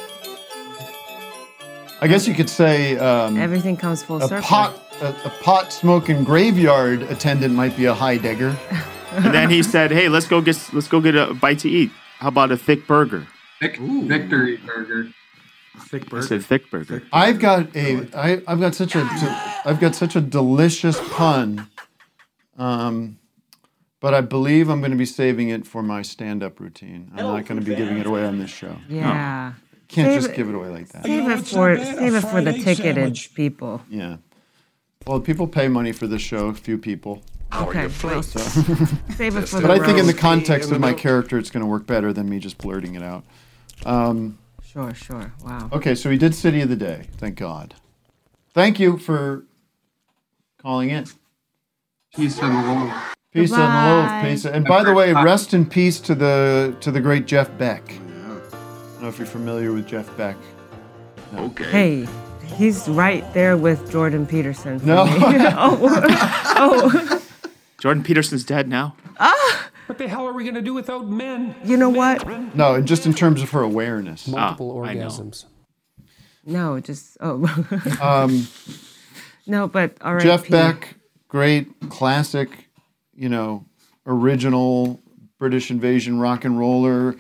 I guess you could say um, Everything comes full a circle. pot a, a pot smoking graveyard attendant might be a high degger. And then he said, "Hey, let's go get let's go get a bite to eat. How about a thick burger?" Vic- Victory burger. Thick I burger. said thick burger. I've got a I, I've got such a I've got such a delicious pun, um, but I believe I'm going to be saving it for my stand-up routine. I'm not going to be giving it away on this show. Yeah. Can't Save just it- give it away like that. Save it for save it for the ticketed people. Yeah. Well, people pay money for this show. A few people. Okay, wait. So. Save it for But the I think in the road. context of my character, it's going to work better than me just blurting it out. Um, Sure, sure. Wow. okay, so we did City of the Day. Thank God. Thank you for calling in. Peace and love. Peace and love. Peace. And by the way, rest in peace to the to the great Jeff Beck. I don't know if you're familiar with Jeff Beck. No. Okay. Hey, he's right there with Jordan Peterson. For No. me. oh, oh. Jordan Peterson's dead now. Ah, What the hell are we going to do without men? you know what? No, and just in terms of her awareness. Multiple I know. orgasms. No, just oh. Um, no, but all right. Jeff Beck, great classic, you know, original British invasion rock and roller,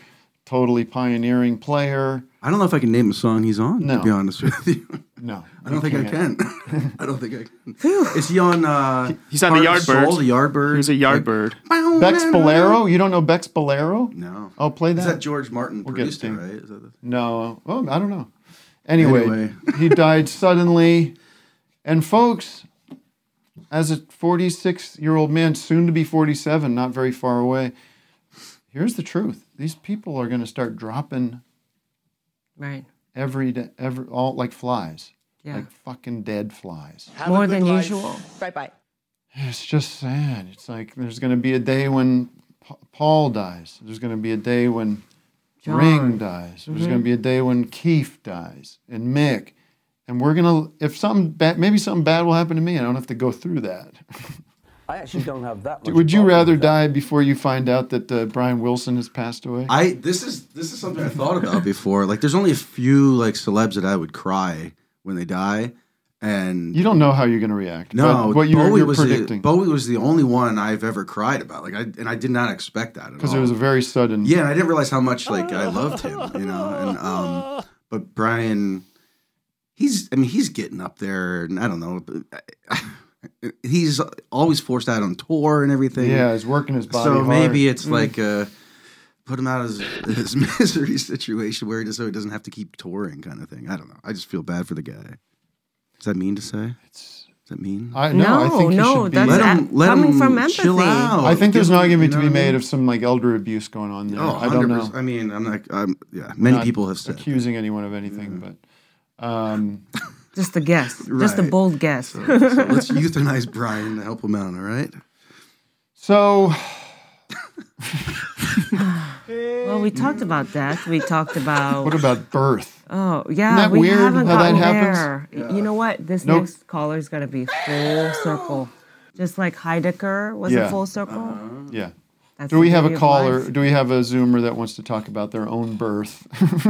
totally pioneering player. I don't know if I can name a song he's on, No. to be honest with you. No. I don't you think I can't. can. I don't think I can. Is he on uh He's on the Heart of Yardbirds. Soul, the Yardbirds? He's a Yardbird. Bex Bolero? You don't know Bex Bolero? No. Oh, play that. Is that George Martin We'll get produced it, it. right? Is that the... No. Well, I don't know. Anyway, Anyway. he died suddenly. And folks, as a forty-six-year-old man, soon to be forty-seven, not very far away, here's the truth. These people are going to start dropping Right. every day, every, all like flies. Yeah. Like fucking dead flies. Have More than life. Usual. Bye bye. It's just sad. It's like there's going to be a day when Pa- Paul dies. There's going to be a day when John. Ring dies. There's Mhm. going to be a day when Keith dies and Mick. And we're going to, if something bad, maybe something bad will happen to me. I don't have to go through that. I actually don't have that much. Would you problem rather with that. die before you find out that uh, Brian Wilson has passed away? I this is this is something I thought about before. Like, there's only a few like celebs that I would cry when they die, and You don't know how you're going to react. no, but what you, Bowie you're was predicting. The, Bowie was the only one I've ever cried about. Like, I and I did not expect that at Because all. it was a very sudden. Yeah, and I didn't realize how much like I loved him, you know. And um, but Brian, he's I mean he's getting up there, and I don't know. But he's always forced out on tour and everything. Yeah, he's working his body So hard. maybe it's Mm. like uh, put him out of his, his misery situation where he just so he doesn't have to keep touring, kind of thing. I don't know. I just feel bad for the guy. Is that mean to say? Is that mean? I, no, I think he no, should be. that's Let him- a- let coming him from empathy. chill out. I think there's Give an him- argument you to know be what I made mean? of some like elder abuse going on there. Oh, I don't know. I mean, I'm not. I'm yeah. Many Not people have said. accusing anyone of anything, but um, Just a guess. Just a Right. bold guess. So, so let's euthanize Brian to help him out. All right. so Well, we talked about death. We talked about. what about birth? Oh yeah, that we weird haven't how that gotten happens? there. You know what? This Nope. next caller is going to be full circle, just like Heidegger was Yeah. a full circle. Yeah. That's Do we the have a beauty of caller? life. Do we have a Zoomer that wants to talk about their own birth?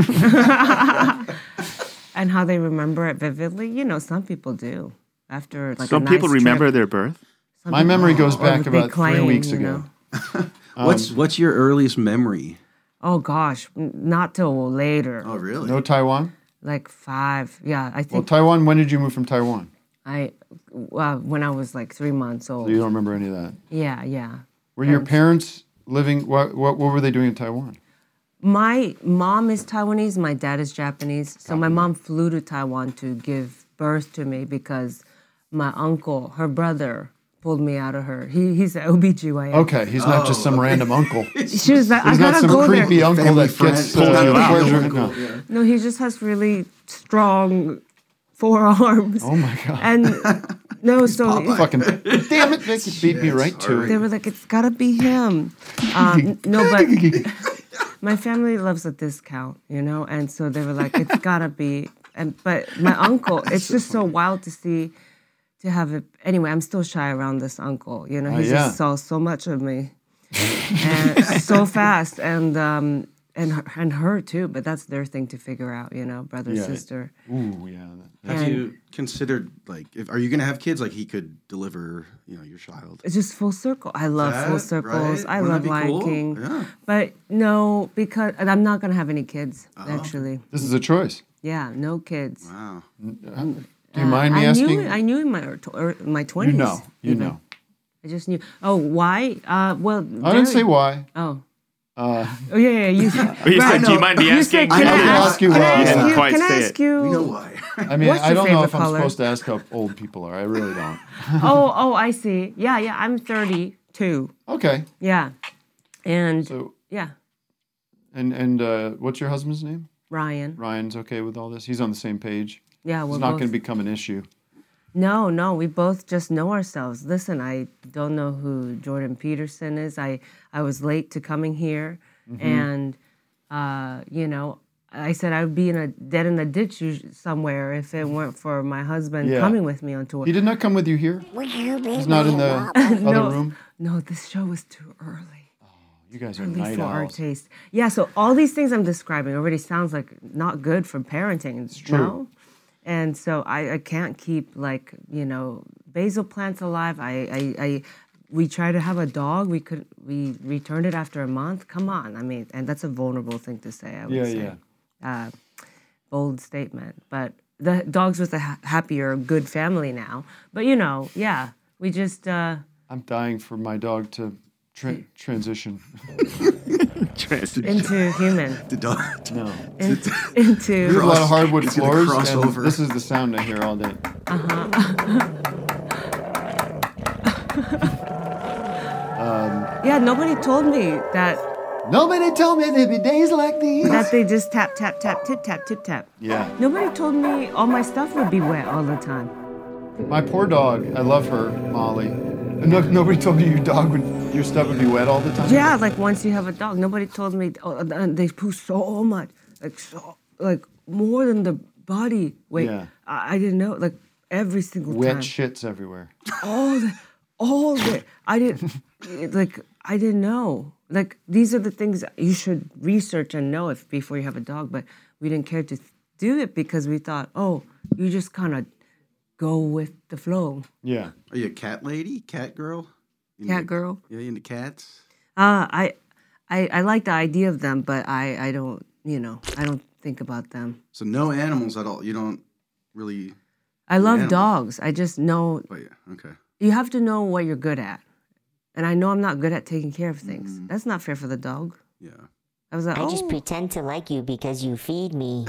And how they remember it vividly. You know, some people do. After like Some a people nice remember trip. their birth. Some My people- memory goes or back they about three claim, weeks you ago. know. what's what's your earliest memory? Oh gosh, n- not till later. Oh really? No Taiwan? Like five. Yeah, I Well, think Taiwan, when did you move from Taiwan? I uh, when I was like three months old. So you don't remember any of that. Yeah, yeah. Were your And parents living, what, what, what were they doing in Taiwan? My mom is Taiwanese, my dad is Japanese. So my mom flew to Taiwan to give birth to me because my uncle, her brother, pulled me out of her. He he's an O B G Y N. Okay, he's not just some random uncle. She was like, I He's not gotta some go there. creepy uncle Family that friend gets pulled uh, you out. pleasure. No. No, he just has really strong forearms. Oh my God. And no, so Fucking, damn it, Vic, you beat me right to they it. were like, it's gotta be him. Um, no, but my family loves a discount, you know, and so they were like, it's gotta be. And but my uncle, it's just so wild to see, to have it. Anyway, I'm still shy around this uncle. You know, Oh, he yeah. just saw so much of me, and so fast, and um, and her, and her too. But that's their thing to figure out, you know, brother Yeah. sister. Ooh, yeah. Have And- you considered like if are you gonna have kids? Like he could deliver, you know, your child. It's just full circle. I love That, full circles. right? I Wouldn't love that be Lion cool? King. Yeah. But no, because and I'm not gonna have any kids. Oh. Actually, This is a choice. yeah, no kids. Wow. Do you mind me I asking? Knew, I knew in my or, or my twenties. You know, you even. know. I just knew. Oh, why? Uh, well, I didn't say why. Oh. Uh, Oh yeah, yeah. You said, Oh, you said, do you Right. mind me You asking? said, can I I, didn't ask, ask you can I why. ask You didn't you? quite Can I say ask it. you? We know why. I mean, What's I your don't know if favorite I'm color? supposed to ask how old people are. I really don't. oh, oh, I see. Yeah, yeah. I'm thirty-two. Okay. Yeah, and So, yeah, and and uh, what's your husband's name? Ryan. Ryan's okay with all this. He's on the same page. Yeah, we're It's not both. going to become an issue. No, no, we both just know ourselves. Listen, I don't know who Jordan Peterson is. I, I was late to coming here, Mhm. and uh, you know, I said I would be in a dead in a ditch us- somewhere if it weren't for my husband Yeah. coming with me on tour. He did not come with you here. He's not in the no, other room. No, this show was too early. You guys are Early night for our owls. taste. Yeah, so all these things I'm describing already sounds like not good for parenting. It's true. No? And so I, I can't keep like, you know, basil plants alive. I, I, I we tried to have a dog. We could we returned it after a month. Come on, I mean, and that's a vulnerable thing to say. I would Yeah, say. yeah. Uh, bold statement, but the dog's with a ha- happier, good family now. But you know, yeah, we just. Uh, I'm dying for my dog to tra- transition. transition into human. The dog. No. In, into. We have a lot of hardwood It's gonna floors, cross and over. this is the sound I hear all day. um, Yeah, nobody told me that. Nobody told me there'd be days like these. That they just tap, tap, tap, tip, tap, tip, tap. Yeah. Nobody told me all my stuff would be wet all the time. My poor dog, I love her, Molly. No, nobody told me your dog would, your stuff would be wet all the time. Yeah, like once you have a dog, nobody told me. Oh, and they poo so much, like so, like more than the body weight. Yeah. I, I didn't know, like every single Wet time. shits everywhere. all the, all the. I didn't, like I didn't know. Like these are the things you should research and know if before you have a dog. But we didn't care to do it because we thought, oh, you just kind of go with the flow. Yeah. Are you a cat lady? Cat girl? You Cat into- girl. Yeah, you into cats? Uh, I, I, I like the idea of them, but I, I don't, you know, I don't think about them. So no animals at all. You don't really. I love animals. dogs. I just know. Oh yeah. Okay. You have to know what you're good at, and I know I'm not good at taking care of things. That's not fair for the dog. Yeah. I was like, I oh. just pretend to like you because you feed me.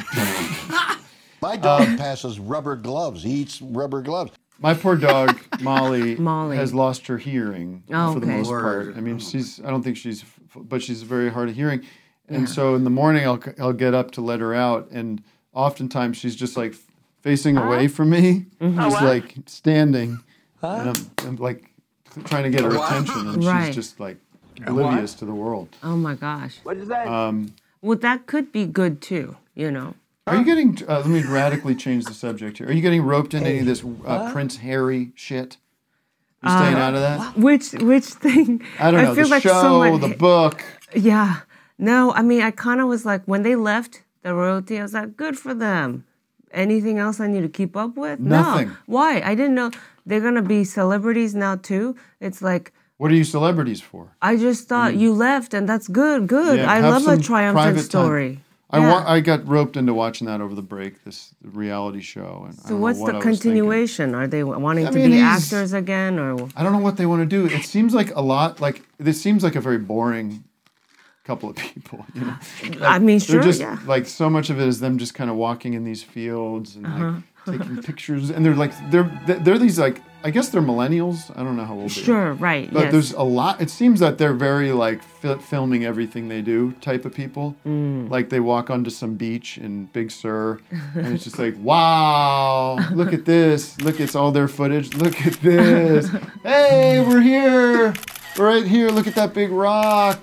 My dog passes rubber gloves. He eats rubber gloves. My poor dog, Molly, Molly. has lost her hearing Oh, for the okay. most Lord. part. I mean, she's, I don't think she's, but she's very hard of hearing. And so in the morning, I'll, I'll get up to let her out. And oftentimes she's just like facing away from me, just like standing. And I'm, I'm like trying to get her attention. And Right. she's just like oblivious to the world. Oh my gosh. What is that? Um, Well, that could be good too. You know. Are you getting, uh, let me radically change the subject here. Are you getting roped into any of this uh, Prince Harry shit? You staying out of that? Which which thing? I don't know. feel the like show, someone- the book. Yeah. No, I mean, I kind of was like, when they left the royalty, I was like, good for them. Anything else I need to keep up with? Nothing. No. Why? I didn't know they're going to be celebrities now, too. It's like, What are you celebrities for? I just thought you left, and that's good, good. Yeah, I have love a some triumphant private time. story. I, Yeah. wa- I got roped into watching that over the break, this reality show. And I So don't know what's what the I was thinking. continuation? Are they wanting I to mean, be he's- actors again, or I don't know what they want to do. It seems like a lot, like, this seems like a very boring couple of people, you know? I mean, They're sure, just, yeah. like, so much of it is them just kind of walking in these fields and, Uh-huh. like, taking pictures. And they're, like, they're, they're these, like, I guess they're millennials. I don't know how old they are. Sure, right, But yes. there's a lot. It seems that they're very like fi- filming everything they do type of people. Mm. Like they walk onto some beach in Big Sur, and it's just like, wow, look at this. Look, it's all their footage. Look at this. Hey, we're here. We're right here. Look at that big rock.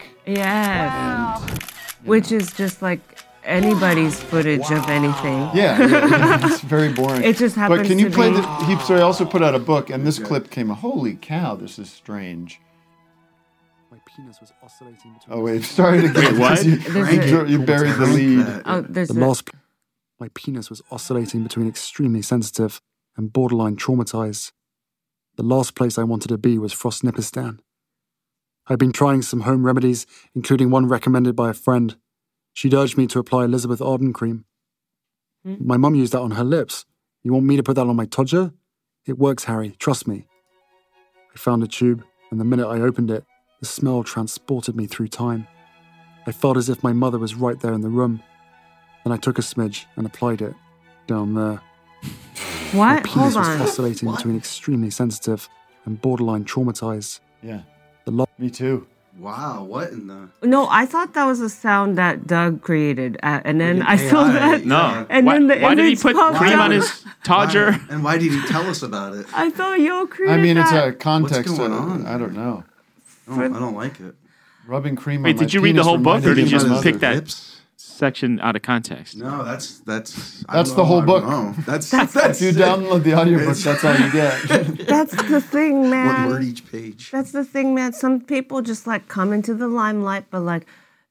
Yes. Which is just like anybody's footage of anything. Yeah, yeah, yeah, it's very boring. It just happens But can you to play be- the? He, so he also put out a book, and this clip came. Holy cow, this is strange. My penis was oscillating between. Oh wait, sorry to Wait, what? You, There's you, a- you buried the lead. Oh, there's The a- last. My penis was oscillating between extremely sensitive and borderline traumatized. The last place I wanted to be was Frostnipistan. I'd been trying some home remedies, including one recommended by a friend. She'd urged me to apply Elizabeth Arden cream. Hmm? My mum used that on her lips. You want me to put that on my todger? It works, Harry. Trust me. I found a tube, and the minute I opened it, the smell transported me through time. I felt as if my mother was right there in the room. Then I took a smidge and applied it down there. My What? penis Hold was on. oscillating between extremely sensitive and borderline traumatized. Yeah. The lo- Me too. Wow, what in the? No, I thought that was a sound that Doug created, uh, and then I A I, saw that. No. And why, then the why did he image put popped cream up. on his Todger? Why? And why did he tell us about it? I thought y'all created I mean, it's that. a context. What's going of- on? I don't know. I don't, I don't like it. Rubbing cream Wait, on my did you read the penis whole book, or reminded did me you of just my pick mother. that Lips? section out of context? No, that's that's. I That's don't the know, whole I book. don't know. That's That's- that's. If you it. download the audiobook, It's- that's all you get. That's the thing, man. One word each page. That's the thing, man. Some people just like come into the limelight, but like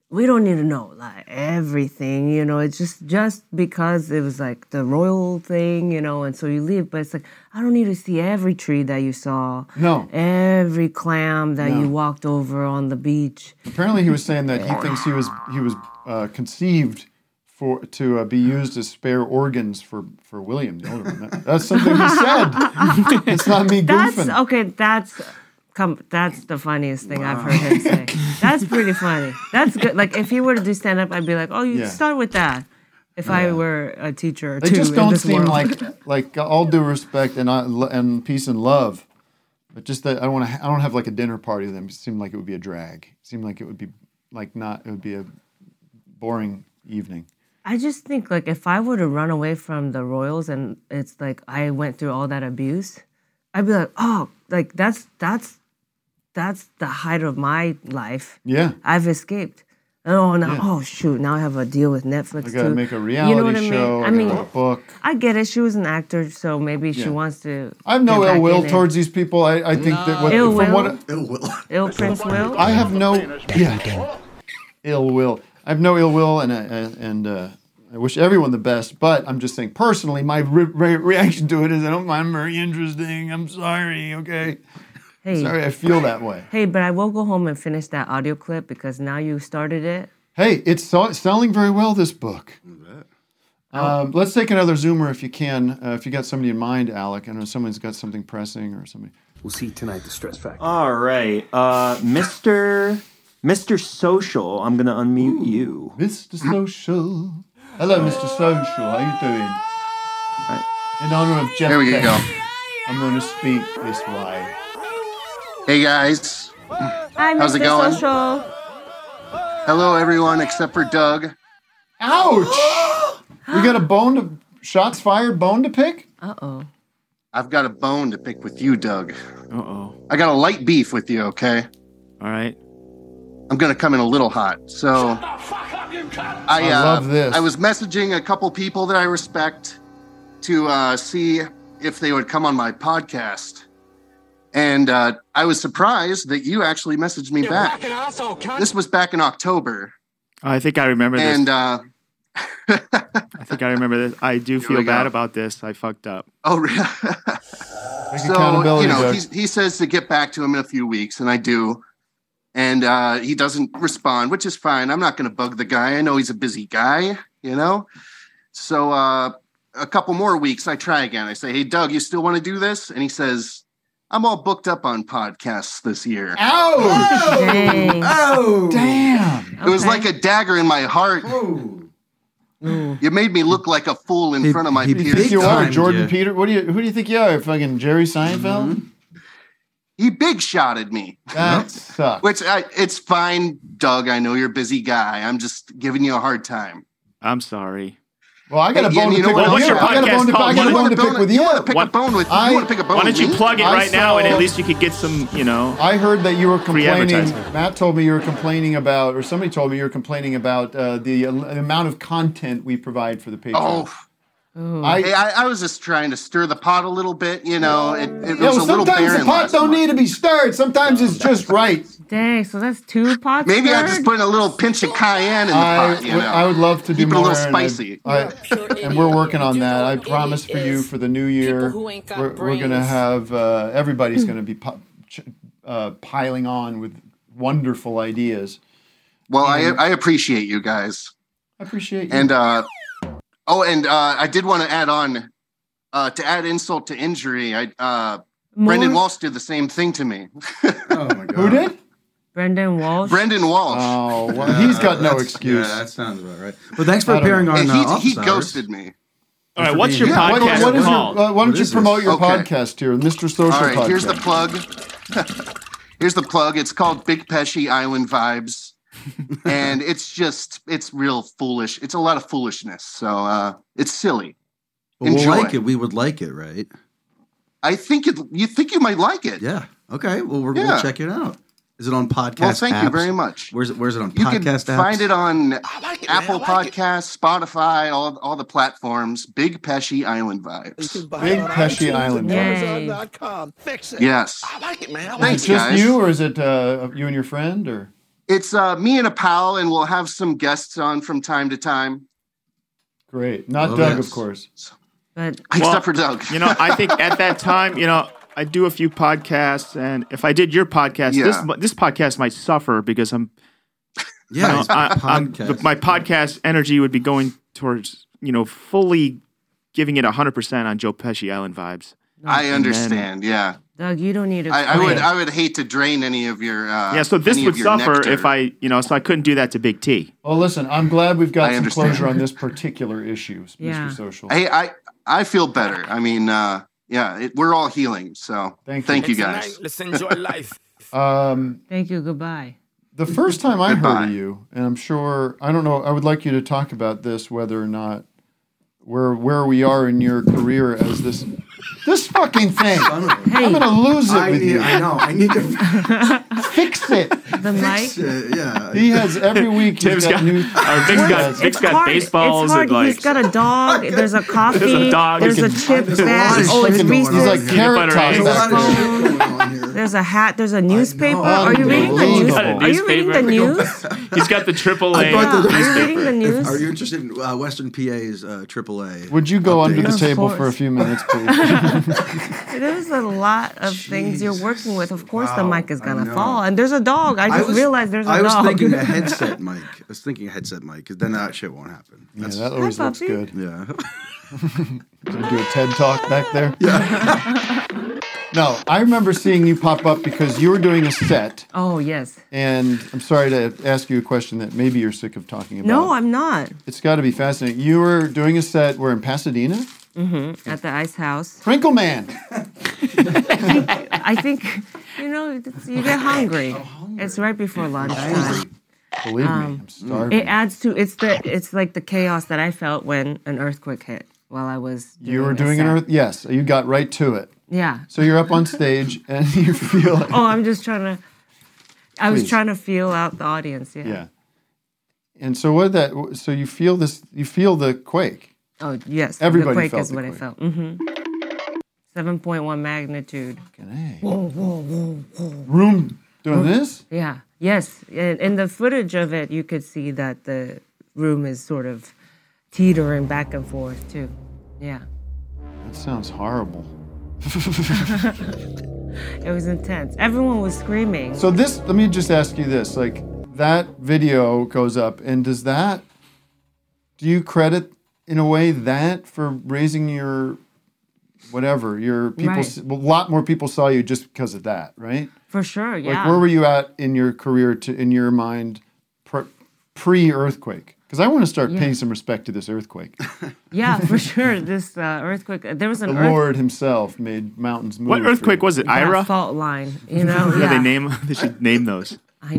we don't need to know like everything, you know. It's just just because it was like the royal thing, you know, and so you leave. But it's like I don't need to see every tree that you saw, No. every clam that No. you walked over on the beach. Apparently, he was saying that he thinks he was he was uh, conceived for to uh, be used as spare organs for, for William the older one. That, that's something he said. It's not me That's goofing. okay. That's come. That's the funniest thing I've heard him say. That's pretty funny. That's good. Like if he were to do stand up, I'd be like, oh, you Yeah. start with that. If I were a teacher, or They two just in don't this seem world. like like all due respect and uh, and peace and love, but just that I don't want to. I don't have like a dinner party with them. It seemed like it would be a drag. It seemed like it would be like not. It would be a boring evening. I just think like if I were to run away from the royals and it's like I went through all that abuse, I'd be like, oh, like that's that's that's the height of my life. Yeah. I've escaped. Oh no! Yeah. Oh shoot! Now I have a deal with Netflix I gotta too. make a reality you know what I mean? show. I I mean, gotta write a book. I get it. She was an actor, so maybe she Yeah. wants to. I have no get back ill will in it. towards these people. I, I think that what, Ill from will? what Ill will. Ill Prince Will. I have no yeah, ill will. I have no ill will, and uh, and uh, I wish everyone the best. But I'm just saying personally, my re- re- reaction to it is I don't find it very interesting. I'm sorry. Okay. Hey. Sorry, I feel that way. Hey, but I will go home and finish that audio clip because now you started it. Hey, it's so, selling very well, this book. Um, let's take another Zoomer if you can. Uh, if you got somebody in mind, Alec. I know someone's got something pressing or somebody. We'll see tonight, the stress factor. All right. Uh, Mister Mister Social, I'm going to unmute you. Mister Social. Hello, Mister Social. How you doing? In honor of Jeff There we Beck, go. I'm going to speak this way. Hey guys, Hi, how's Mister it going? Social. Hello everyone except for Doug. Ouch! We got a bone to shots fired bone to pick? Uh oh. I've got a bone to pick with you, Doug. Uh oh. I got a light beef with you, okay? All right. I'm gonna come in a little hot. So I, I uh, love this. I was messaging a couple people that I respect to uh, see if they would come on my podcast. And uh, I was surprised that you actually messaged me back. This was back in October. Oh, I think I remember this. And uh, I think I remember this. I do feel we bad go. about this. I fucked up. Oh, really? So, accountability, you know, Doug. he's, he says to get back to him in a few weeks, and I do. And uh, he doesn't respond, which is fine. I'm not going to bug the guy. I know he's a busy guy, you know? So uh, a couple more weeks, I try again. I say, hey, Doug, you still want to do this? And he says, I'm all booked up on podcasts this year. Ouch! Dang. Oh, damn. It was Okay. like a dagger in my heart. You made me look like a fool in He- front of my he Who do you peers. think you are, timed Jordan you. Peter? What do you? Who do you think you are? Fucking Jerry Seinfeld? He big shotted me. That sucks. Which I, it's fine, Doug. I know you're a busy guy. I'm just giving you a hard time. I'm sorry. Well, I got a Hey, bone you to know pick what with else you. your I got a podcast bone to, I called? got a You bone wanna to pick with you. You want to pick What- a bone with? I- you want to pick a bone Why don't with you me? plug it I right now, and saw- at least you could get some, you know. I heard that you were complaining. advertisement. Matt told me you were complaining about, or somebody told me you were complaining about uh, the, uh, the amount of content we provide for the Patreon. Oh, I, hey, I, I was just trying to stir the pot a little bit. You know, it, it yeah, was well, a little sometimes barren. the pot last don't month. need to be stirred. Sometimes it's just right. Dang. So that's two pots. Maybe I stirred? just put a little pinch of cayenne in the I, pot. You would- know, I would love to do Keep it a more. little and I- spicy. I, and we're working on that. I promise for you for the new year, we're, we're going to have, uh, everybody's going to be pu- ch- uh, piling on with wonderful ideas. Well, I I appreciate you guys. I appreciate you. And uh, oh, and uh, I did want to add on uh, to add insult to injury. I uh, Brendan More? Walsh did the same thing to me. Oh my god. Who did? Brendan Walsh. Brendan Walsh. Oh, well, he's got no That's- excuse. Yeah, that sounds about right. Well, thanks for I don't appearing know. on And uh, he, Office he Hours. ghosted me. All right, for what's being your here. Yeah, podcast What, what is your, called? uh, why don't What you is promote this? your Okay. podcast here, Mister Social All right, Podcast? here's the plug. Here's the plug. It's called Big Pesci Island Vibes. And it's just, it's real foolish. It's a lot of foolishness. So uh, it's silly. Well, we'll Enjoy. like it. We would like it, right? I think it, you think you might like it. Yeah. Okay. Well, we're, Yeah. we'll check it out. Is it on podcast? Well, thank you apps? very much. Where's it? Where's it on You podcast can apps? find it on like it, Apple man. I like it. Podcasts, Spotify, all, all the platforms. Big Pesci Island Vibes. Big Pesci Island. Yay. Amazon dot com. Fix it. Yes. I like it, man. I like Is Thanks, it just guys. you, or is it uh, you and your friend, or It's uh, me and a pal, and we'll have some guests on from time to time. Great. Not Love Doug, it. of course. But Except Well, for Doug. You know, I think at that time, you know, I do a few podcasts, and if I did your podcast, Yeah. this this podcast might suffer because I'm, Yeah, you know, it's I, I'm, podcast. my podcast energy would be going towards, you know, fully giving it one hundred percent on Joe Pesci Island vibes. I And then- understand. Yeah, Doug, you don't need to. I, I would. quit. I would hate to drain any of your. Uh, yeah, so this any would of your suffer nectar. if I, you know, so I couldn't do that to Big T. Well, listen, I'm glad we've got I some understand. closure on this particular issue, Mister Yeah. Social. Hey, I I feel better. I mean, uh, yeah, it, we're all healing. So Thank thank, you. you guys. Let's enjoy life. Um, Thank you. Goodbye. the first time I Goodbye. heard of you, and I'm sure, I don't know, I would like you to talk about this, whether or not where where we are in your career as this this fucking thing. I'm gonna lose it I with need, you. I know. I need to Fix it. The mic. fix it. Yeah. He has every week. He's Tim's got got- new. Or Vic's got, It's Vic's got hard. baseballs It's hard. and like He's got a dog. There's a coffee. There's a dog. There's a There's chip There's a lot bag. of Oh, it's shit going on He's like Reese's. here. carrot butter top eggs. There's a back lot of there. shit going on here. There's a hat. There's a newspaper. know. Are you reading the news? Unbelievable. Are you reading the news? he's got the triple I A. brought the- Are you reading the news? Are you interested in uh, Western P A's uh, triple A? Would you go under the Of table for a course. few minutes, please? There's a lot of things you're working with. Of course, the Wow, mic is I gonna know. fall. And there's a dog. I I just was- realized there's a I was dog. thinking a headset mic. I was thinking a headset mic because then that shit won't happen. Yeah, That's, that always looks puppy. good. yeah. Did you do a TED talk back there? Yeah. No, I remember seeing you pop up because you were doing a set, Oh yes. and I'm sorry to ask you a question that maybe you're sick of talking about. No, I'm not. It's got to be fascinating. You were doing a set. We're in Pasadena. Mm-hmm. At the Ice House. Sprinkle Man. I think you know it's, you get hungry. It's right before lunchtime. Believe me, Um, I'm starving. It adds to it's the it's like the chaos that I felt when an earthquake hit while I was. You were a doing an set. earth. Yes, you got right to it. Yeah. So you're up on stage and you feel. Like, Oh, I'm just trying to. I was Please. trying to feel out the audience. Yeah. yeah. And so what that? So you feel this? You feel the quake. Oh yes. Everybody the quake felt is the what I quake. felt. Mm-hmm. Seven point one magnitude. Hey. Whoa, whoa, whoa, whoa. Room doing this? Yeah. Yes. In, in the footage of it, you could see that the room is sort of teetering back and forth too. Yeah. That sounds horrible. It was intense. Everyone was screaming. So this, let me just ask you this: like that video goes up, and does that? Do you credit in a way that for raising your, whatever your people? Right. s- A lot more people saw you just because of that, right? For sure. Yeah. Like where were you at in your career, to in your mind, pre- pre-earthquake? Because I want to start Yeah. paying some respect to this earthquake. Yeah, for sure. This uh, earthquake. There was The an earth- Lord Himself made mountains move. What for earthquake you. was it? that Ira? fault line. You know. Yeah, Yeah. they name. They should name those. I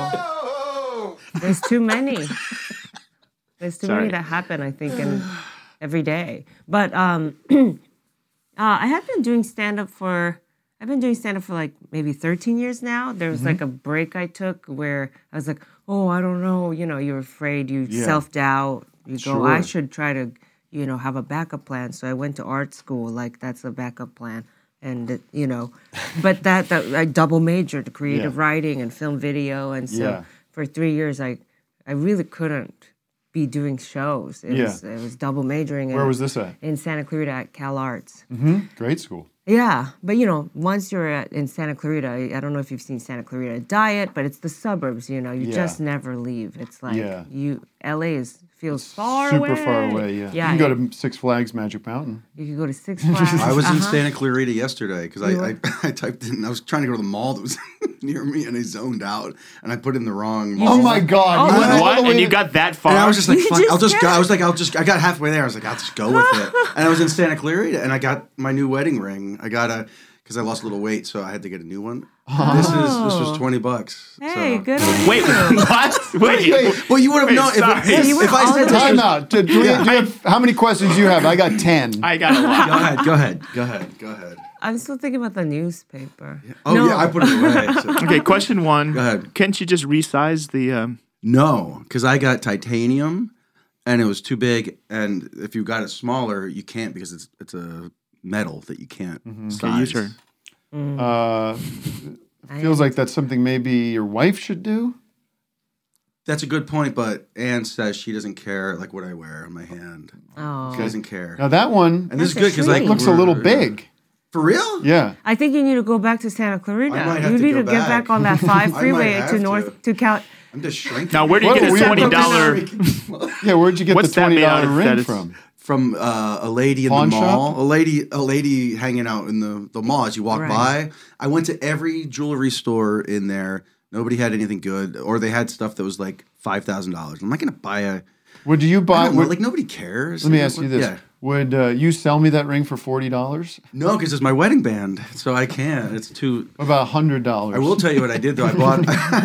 know. There's too many. There's too Sorry. many that happen, I think, in every day. But um, uh, I have been doing stand up for. I've been doing stand up for like maybe thirteen years now. There was Mm-hmm. like a break I took where I was like, oh, I don't know. You know, you're afraid. You Yeah. self doubt. You go, I Sure. should try to, you know, have a backup plan. So I went to art school. Like that's a backup plan. And it- you know, but that, that I double majored creative Yeah. writing and film video, and so Yeah. for three years I I really couldn't be doing shows. It Yeah. was it was double majoring. Where in, was this at? In Santa Clarita at Cal Arts. Mm-hmm. Great school. Yeah, but you know, once you're at, in Santa Clarita, I, I don't know if you've seen Santa Clarita Diet, but it's the suburbs. You know, you Yeah. just never leave. It's like Yeah. you L A is feels far Super away. far away. Yeah. Yeah, You can go to Six Flags Magic Mountain. You can go to Six Flags. I was in Uh-huh. Santa Clarita yesterday because You I, were? I I typed in. I was trying to go to the mall that was near me, and I zoned out, and I put in the wrong. Oh mall. my God! Oh, You went all What? the way And you to- got that far? And I was just like, You fuck, just I'll just go. did. I was like, I'll just. I got halfway there. I was like, I'll just go with it. And I was in Santa Clarita, and I got my new wedding ring. I got a because I lost a little weight, so I had to get a new one. This is this was twenty bucks. Hey, so. good on you. Wait, what? Wait, Wait, Well, you would have Wait, known if, sorry. if, You if, were I all said the- this Time was- out. Do, do we, do you have, how many questions do you have? I got ten. I got a lot. Go ahead. Go ahead. Go ahead. Go ahead. I'm still thinking about the newspaper. Oh No. yeah, I put it away. so- Okay, question one. Go ahead. Can't you just resize the? Um, No, because I got titanium, and it was too big. And if you got it smaller, you can't because it's it's a metal that you can't size. okay, your turn. Uh, feels like that's something maybe your wife should do. That's a good point, but Anne says she doesn't care like what I wear on my hand. Oh. She doesn't care. Now that one and this is good because like looks a little big. For real? Yeah. I think you need to go back to Santa I Clarita. might have You to need go to get back. back on that five I might freeway have to to. North to Cal. I'm just shrinking. Now, where do you What get a a weird twenty dollar? Yeah, where'd you get What's the that twenty made out dollar of ring that it's- from? From uh, a lady in Pawn the mall, shop? a lady, a lady hanging out in the, the mall as you walk Right. by. I went to every jewelry store in there. Nobody had anything good, or they had stuff that was like five thousand dollars. I'm not gonna buy a. Would you I buy? don't know, Would, like nobody cares. let me ask you this: Yeah. Would uh, you sell me that ring for forty dollars? No, because it's my wedding band, so I can't. It's too. What about a hundred dollars? I will tell you what I did though. I bought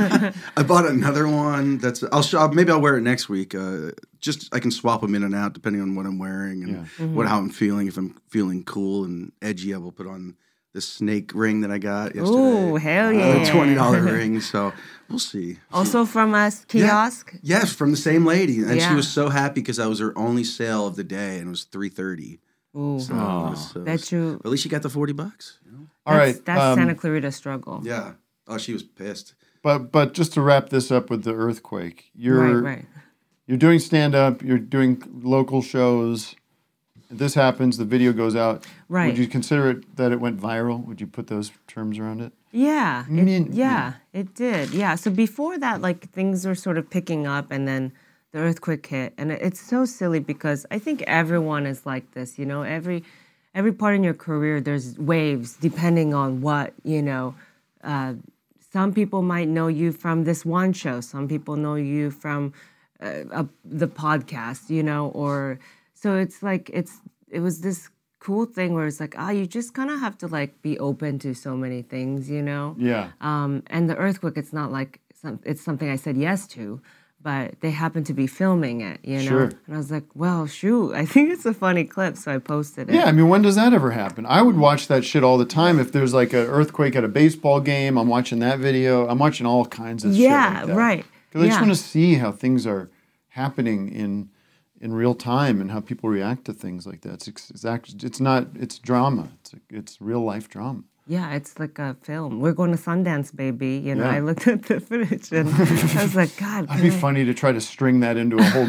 I bought another one. That's I'll show, maybe I'll wear it next week. Uh, just I can swap them in and out depending on what I'm wearing and Yeah. what how I'm feeling. If I'm feeling cool and edgy, I will put on the snake ring that I got yesterday. Ooh, hell yeah. A twenty dollar ring. So we'll see. Also from us kiosk. Yes, from the same lady, and she Yeah. was so happy because I was her only sale of the day, and it was three thirty. Ooh. So, it was- so it Bet was- you. At least she got the forty bucks. You know? All That's, right. that's um, Santa Clarita struggle. Yeah. Oh, she was pissed. But but just to wrap this up with the earthquake, you're Right, right. you're doing stand up, you're doing local shows. This happens, the video goes out. Right. Would you consider it that it went viral? Would you put those terms around it? Yeah, it, mean- yeah, it did. Yeah. So before that, like things were sort of picking up, and then the earthquake hit, and it- it's so silly because I think everyone is like this. You know, every every part in your career, there's waves depending on what you know. Uh, some people might know you from this one show. Some people know you from uh, a, the podcast. You know, or so it's like it's it was this cool thing where it's like, ah, you just kind of have to like be open to so many things, you know? Yeah. Um, and the earthquake, it's not like some, it's something I said yes to, but they happened to be filming it, you know? Sure. And I was like, well, shoot, I think it's a funny clip, so I posted it. Yeah, I mean, when does that ever happen? I would watch that shit all the time. If there's like an earthquake at a baseball game, I'm watching that video. I'm watching all kinds of Yeah, shit like that. right. Because I just Yeah. want to see how things are happening in in real time and how people react to things like that. It's ex- it's, act- it's not, it's drama. It's it's real life drama. Yeah, it's like a film. We're going to Sundance, baby. You know, Yeah. I looked at the footage and I was like, God. It'd be can I- funny to try to string that into a whole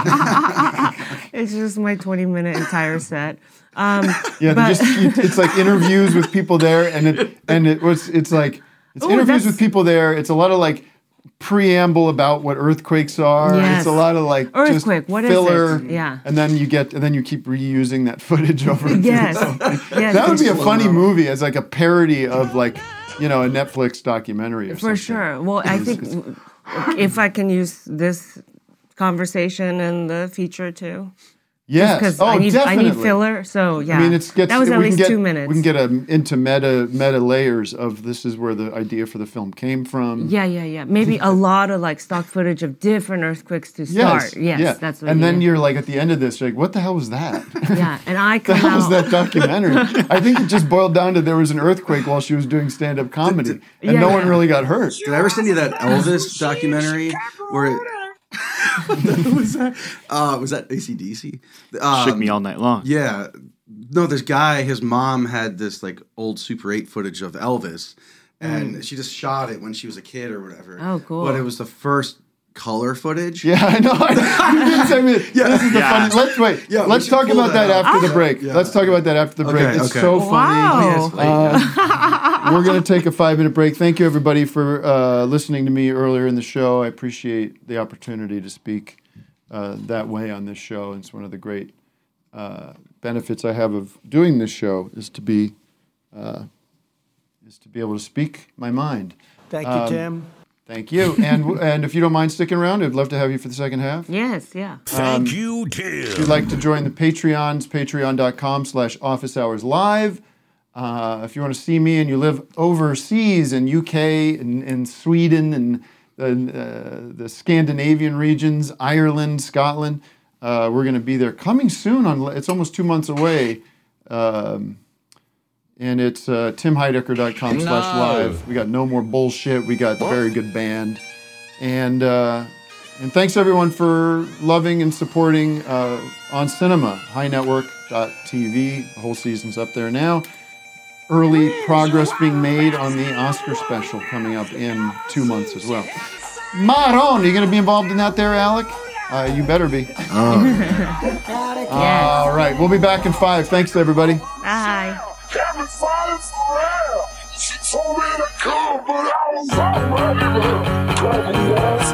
movie. It's just my twenty minute entire set. Um, Yeah, but- just it- it's like interviews with people there, and it and it was it's like it's Ooh, interviews that's- with people there. It's a lot of like preamble about what earthquakes are. Yes. It's a lot of like Earthquake, just what is filler. it? Yeah. and then you get and then you keep reusing that footage over. and Yes. over. Yes. That would be a Slow funny mo. movie as like a parody of like you know a Netflix documentary or For something. sure. Well, I think if I can use this conversation in the future too. Yes. Because Oh, I need I definitely. need filler. So yeah. I mean, it's gets, that was at we can least get, two minutes. We can get a, into meta meta layers of this is where the idea for the film came from. yeah, yeah, yeah. Maybe a lot of like stock footage of different earthquakes to start. Yes, yeah. that's what. And you then mean. you're like at the end of this, you're like, what the hell was that? Yeah, and I the come hell was out. that documentary? I think it just boiled down to there was an earthquake while she was doing stand up comedy, and Yeah, no yeah. one really got hurt. Did I ever send you that Elvis documentary where it was that? Uh, was that A C D C? Um, Shook me all night long. Yeah. No, this guy, his mom had this like old Super eight footage of Elvis, and Mm. she just shot it when she was a kid or whatever. Oh, cool. But it was the first color footage. Yeah, I know. I, you did send me. Yeah. This is the Yeah. funny. Let's wait. Yeah, we let's should talk pull about that, that after out. the break. Yeah. Let's talk about that after the break. Okay, It's okay. so Wow. funny. Uh, we're going to take a five minute break. Thank you, everybody, for uh, listening to me earlier in the show. I appreciate the opportunity to speak uh, that way on this show. It's one of the great uh, benefits I have of doing this show is to be uh, is to be able to speak my mind. Thank you, Um, Tim. Thank you. And and if you don't mind sticking around, I'd love to have you for the second half. Yes, yeah. Thank you, Tim. If you'd like to join the Patreons, patreon.com slash office hours live. Uh, if you want to see me and you live overseas in U K and, and Sweden and the, uh, the Scandinavian regions, Ireland, Scotland, uh, we're going to be there coming soon. On It's almost two months away. Um, and it's uh, tim heidecker dot com slash live. We got No More Bullshit. We got a very good band. And uh, and thanks everyone for loving and supporting uh, On Cinema, high network dot t v. The whole season's up there now. Early progress being made on the Oscar special coming up in two months as well. Maron, are you going to be involved in that there, Alec? Uh, you better be. Oh. All right, we'll be back in five. Thanks, everybody. Bye. She told me to come, but I was already there. Couple walls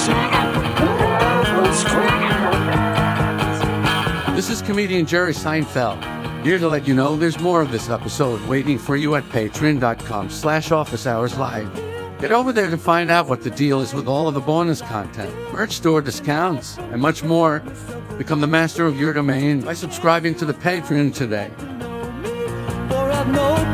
flashing. This is comedian Jerry Seinfeld, here to let you know there's more of this episode waiting for you at patreon.com slash office hours live. Get over there to find out what the deal is with all of the bonus content, merch store discounts, and much more. Become the master of your domain by subscribing to the Patreon today. For I've known